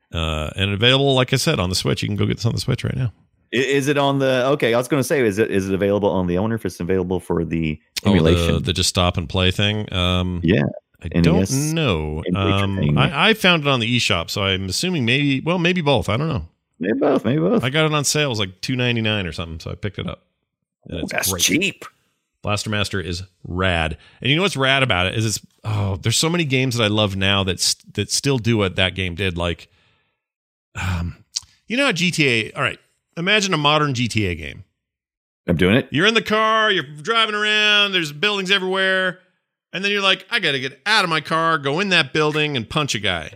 And available, like I said, on the Switch. You can go get this on the Switch right now. Is it on the? Okay, I was going to say, is it available on the owner? If it's available for the emulation, the just stop and play thing. Yeah. I NES don't know. thing. I found it on the eShop, so I'm assuming maybe both. I don't know. Maybe both. I got it on sale. It was like $2.99 or something, so I picked it up. And it's That's great. cheap. Blaster Master is rad. And you know what's rad about it is there's so many games that I love now that still do what that game did. Like, you know how GTA, all right, imagine a modern GTA game. I'm doing it. You're in the car, you're driving around, there's buildings everywhere, and then you're like, I got to get out of my car, go in that building and punch a guy.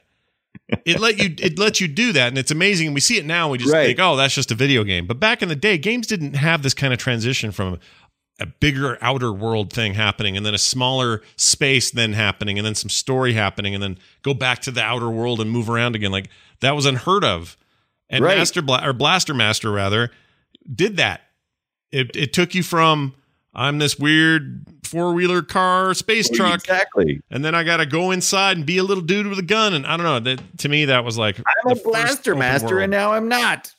It lets you do that, and it's amazing. And we see it now, and we just think, oh, that's just a video game. But back in the day, games didn't have this kind of transition from a bigger outer world thing happening, and then a smaller space then happening, and then some story happening, and then go back to the outer world and move around again. Like, that was unheard of. And Blaster Master rather did that. It took you from, I'm this weird 4-wheeler car space truck, Exactly. and then I got to go inside and be a little dude with a gun. And I don't know. That, to me, that was like, I'm a Blaster Master, and now I'm not.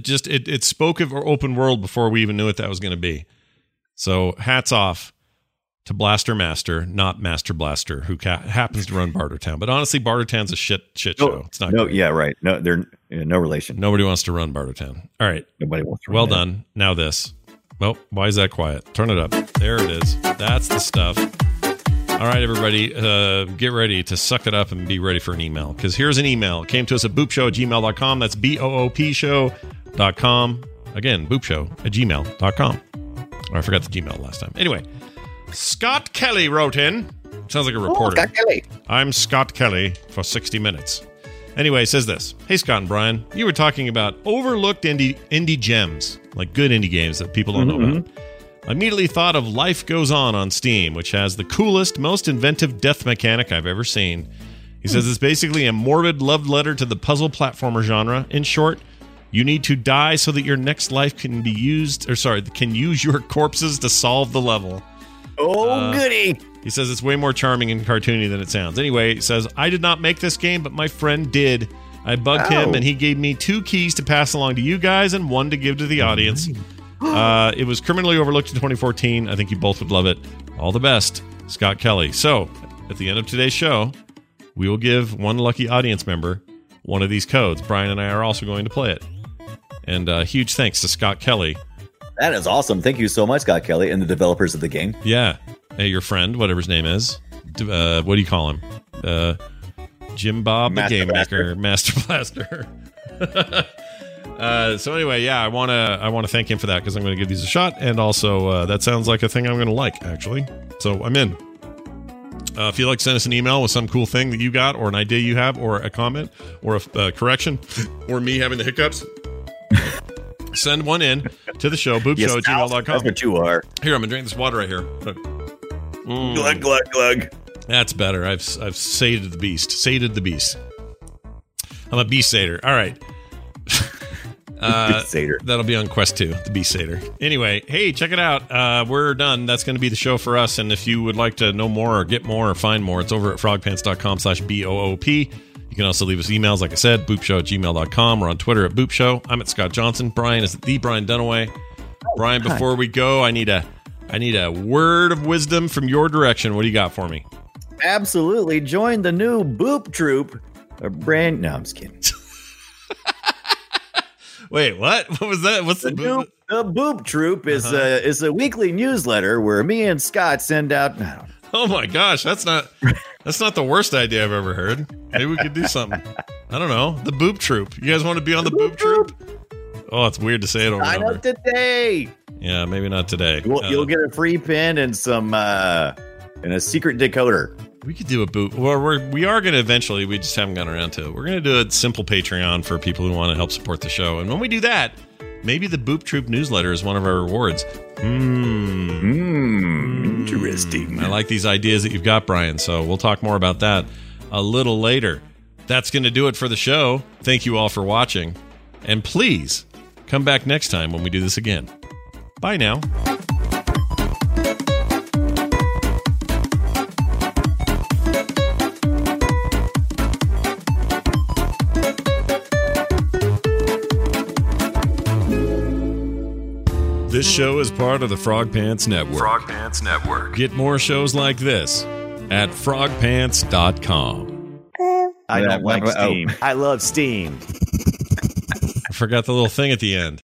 It spoke of open world before we even knew what that was going to be. So hats off to Blaster Master, not Master Blaster, who happens to run Bartertown. But honestly, Bartertown's a shit show. It's not. No, good. yeah, right. No, they're no relation. Nobody wants to run Bartertown. All right. Nobody wants to. Well run that. done. Now this. Well, why is that quiet? Turn it up. There it is. That's the stuff. All right, everybody, get ready to suck it up and be ready for an email. Because here's an email. It came to us at boopshow@gmail.com. That's boopshow.com. Again, boopshow@gmail.com. Oh, I forgot the Gmail last time. Anyway, Scott Kelly wrote in. Sounds like a reporter. Scott Kelly. I'm Scott Kelly for 60 Minutes. Anyway, it says this. Hey, Scott and Brian, you were talking about overlooked indie gems, like good indie games that people don't know about. I immediately thought of Life Goes On Steam, which has the coolest, most inventive death mechanic I've ever seen. He says it's basically a morbid love letter to the puzzle platformer genre. In short, you need to die so that your next life can use your corpses to solve the level. Oh, goody. He says it's way more charming and cartoony than it sounds. Anyway, he says, I did not make this game, but my friend did. I bugged him, and he gave me 2 keys to pass along to you guys and 1 to give to the audience. It was criminally overlooked in 2014. I think you both would love it. All the best, Scott Kelly. So, at the end of today's show, we will give one lucky audience member one of these codes. Brian and I are also going to play it. And huge thanks to Scott Kelly. That is awesome. Thank you so much, Scott Kelly, and the developers of the game. Yeah. Hey, your friend, whatever his name is. What do you call him? Jim Bob, Master the Game Blaster. Maker, Master Blaster. So anyway, yeah, I want to thank him for that because I'm going to give these a shot, and also that sounds like a thing I'm going to like, actually. So I'm in. If you'd like to send us an email with some cool thing that you got, or an idea you have, or a comment, or a correction, or me having the hiccups, send one in to the show, boopshow@gmail.com. That's what you are. Here, I'm going to drink this water right here. Look. Glug, glug, glug. That's better. I've sated the beast. I'm a beast sater. All right. Beast Satyr. That'll be on Quest 2, the Beast Satyr. Anyway, hey, check it out. We're done. That's going to be the show for us. And if you would like to know more or get more or find more, it's over at frogpants.com/BOOP. You can also leave us emails, like I said, boopshow@gmail.com. We're on Twitter at boopshow. I'm at Scott Johnson. Brian is at the Brian Dunaway. Brian, before we go, I need a word of wisdom from your direction. What do you got for me? Absolutely. Join the new Boop Troop. No, I'm just kidding. Wait, what? What was that? What's the Boop? The Boop Troop is a weekly newsletter where me and Scott send out. I don't know. Oh my gosh, that's not the worst idea I've ever heard. Maybe we could do something. I don't know. The Boop Troop. You guys want to be on the Boop Troop? Oh, it's weird to say it over and Sign over. up today. Yeah, maybe not today. You'll get a free pin and some and a secret decoder. We could do a boot. Well, we are going to eventually. We just haven't gotten around to it. We're going to do a simple Patreon for people who want to help support the show. And when we do that, maybe the Boop Troop newsletter is one of our rewards. Interesting. I like these ideas that you've got, Brian. So we'll talk more about that a little later. That's going to do it for the show. Thank you all for watching. And please come back next time when we do this again. Bye now. This show is part of the Frog Pants Network. Frog Pants Network. Get more shows like this at frogpants.com. I don't like Steam. I love Steam. I forgot the little thing at the end.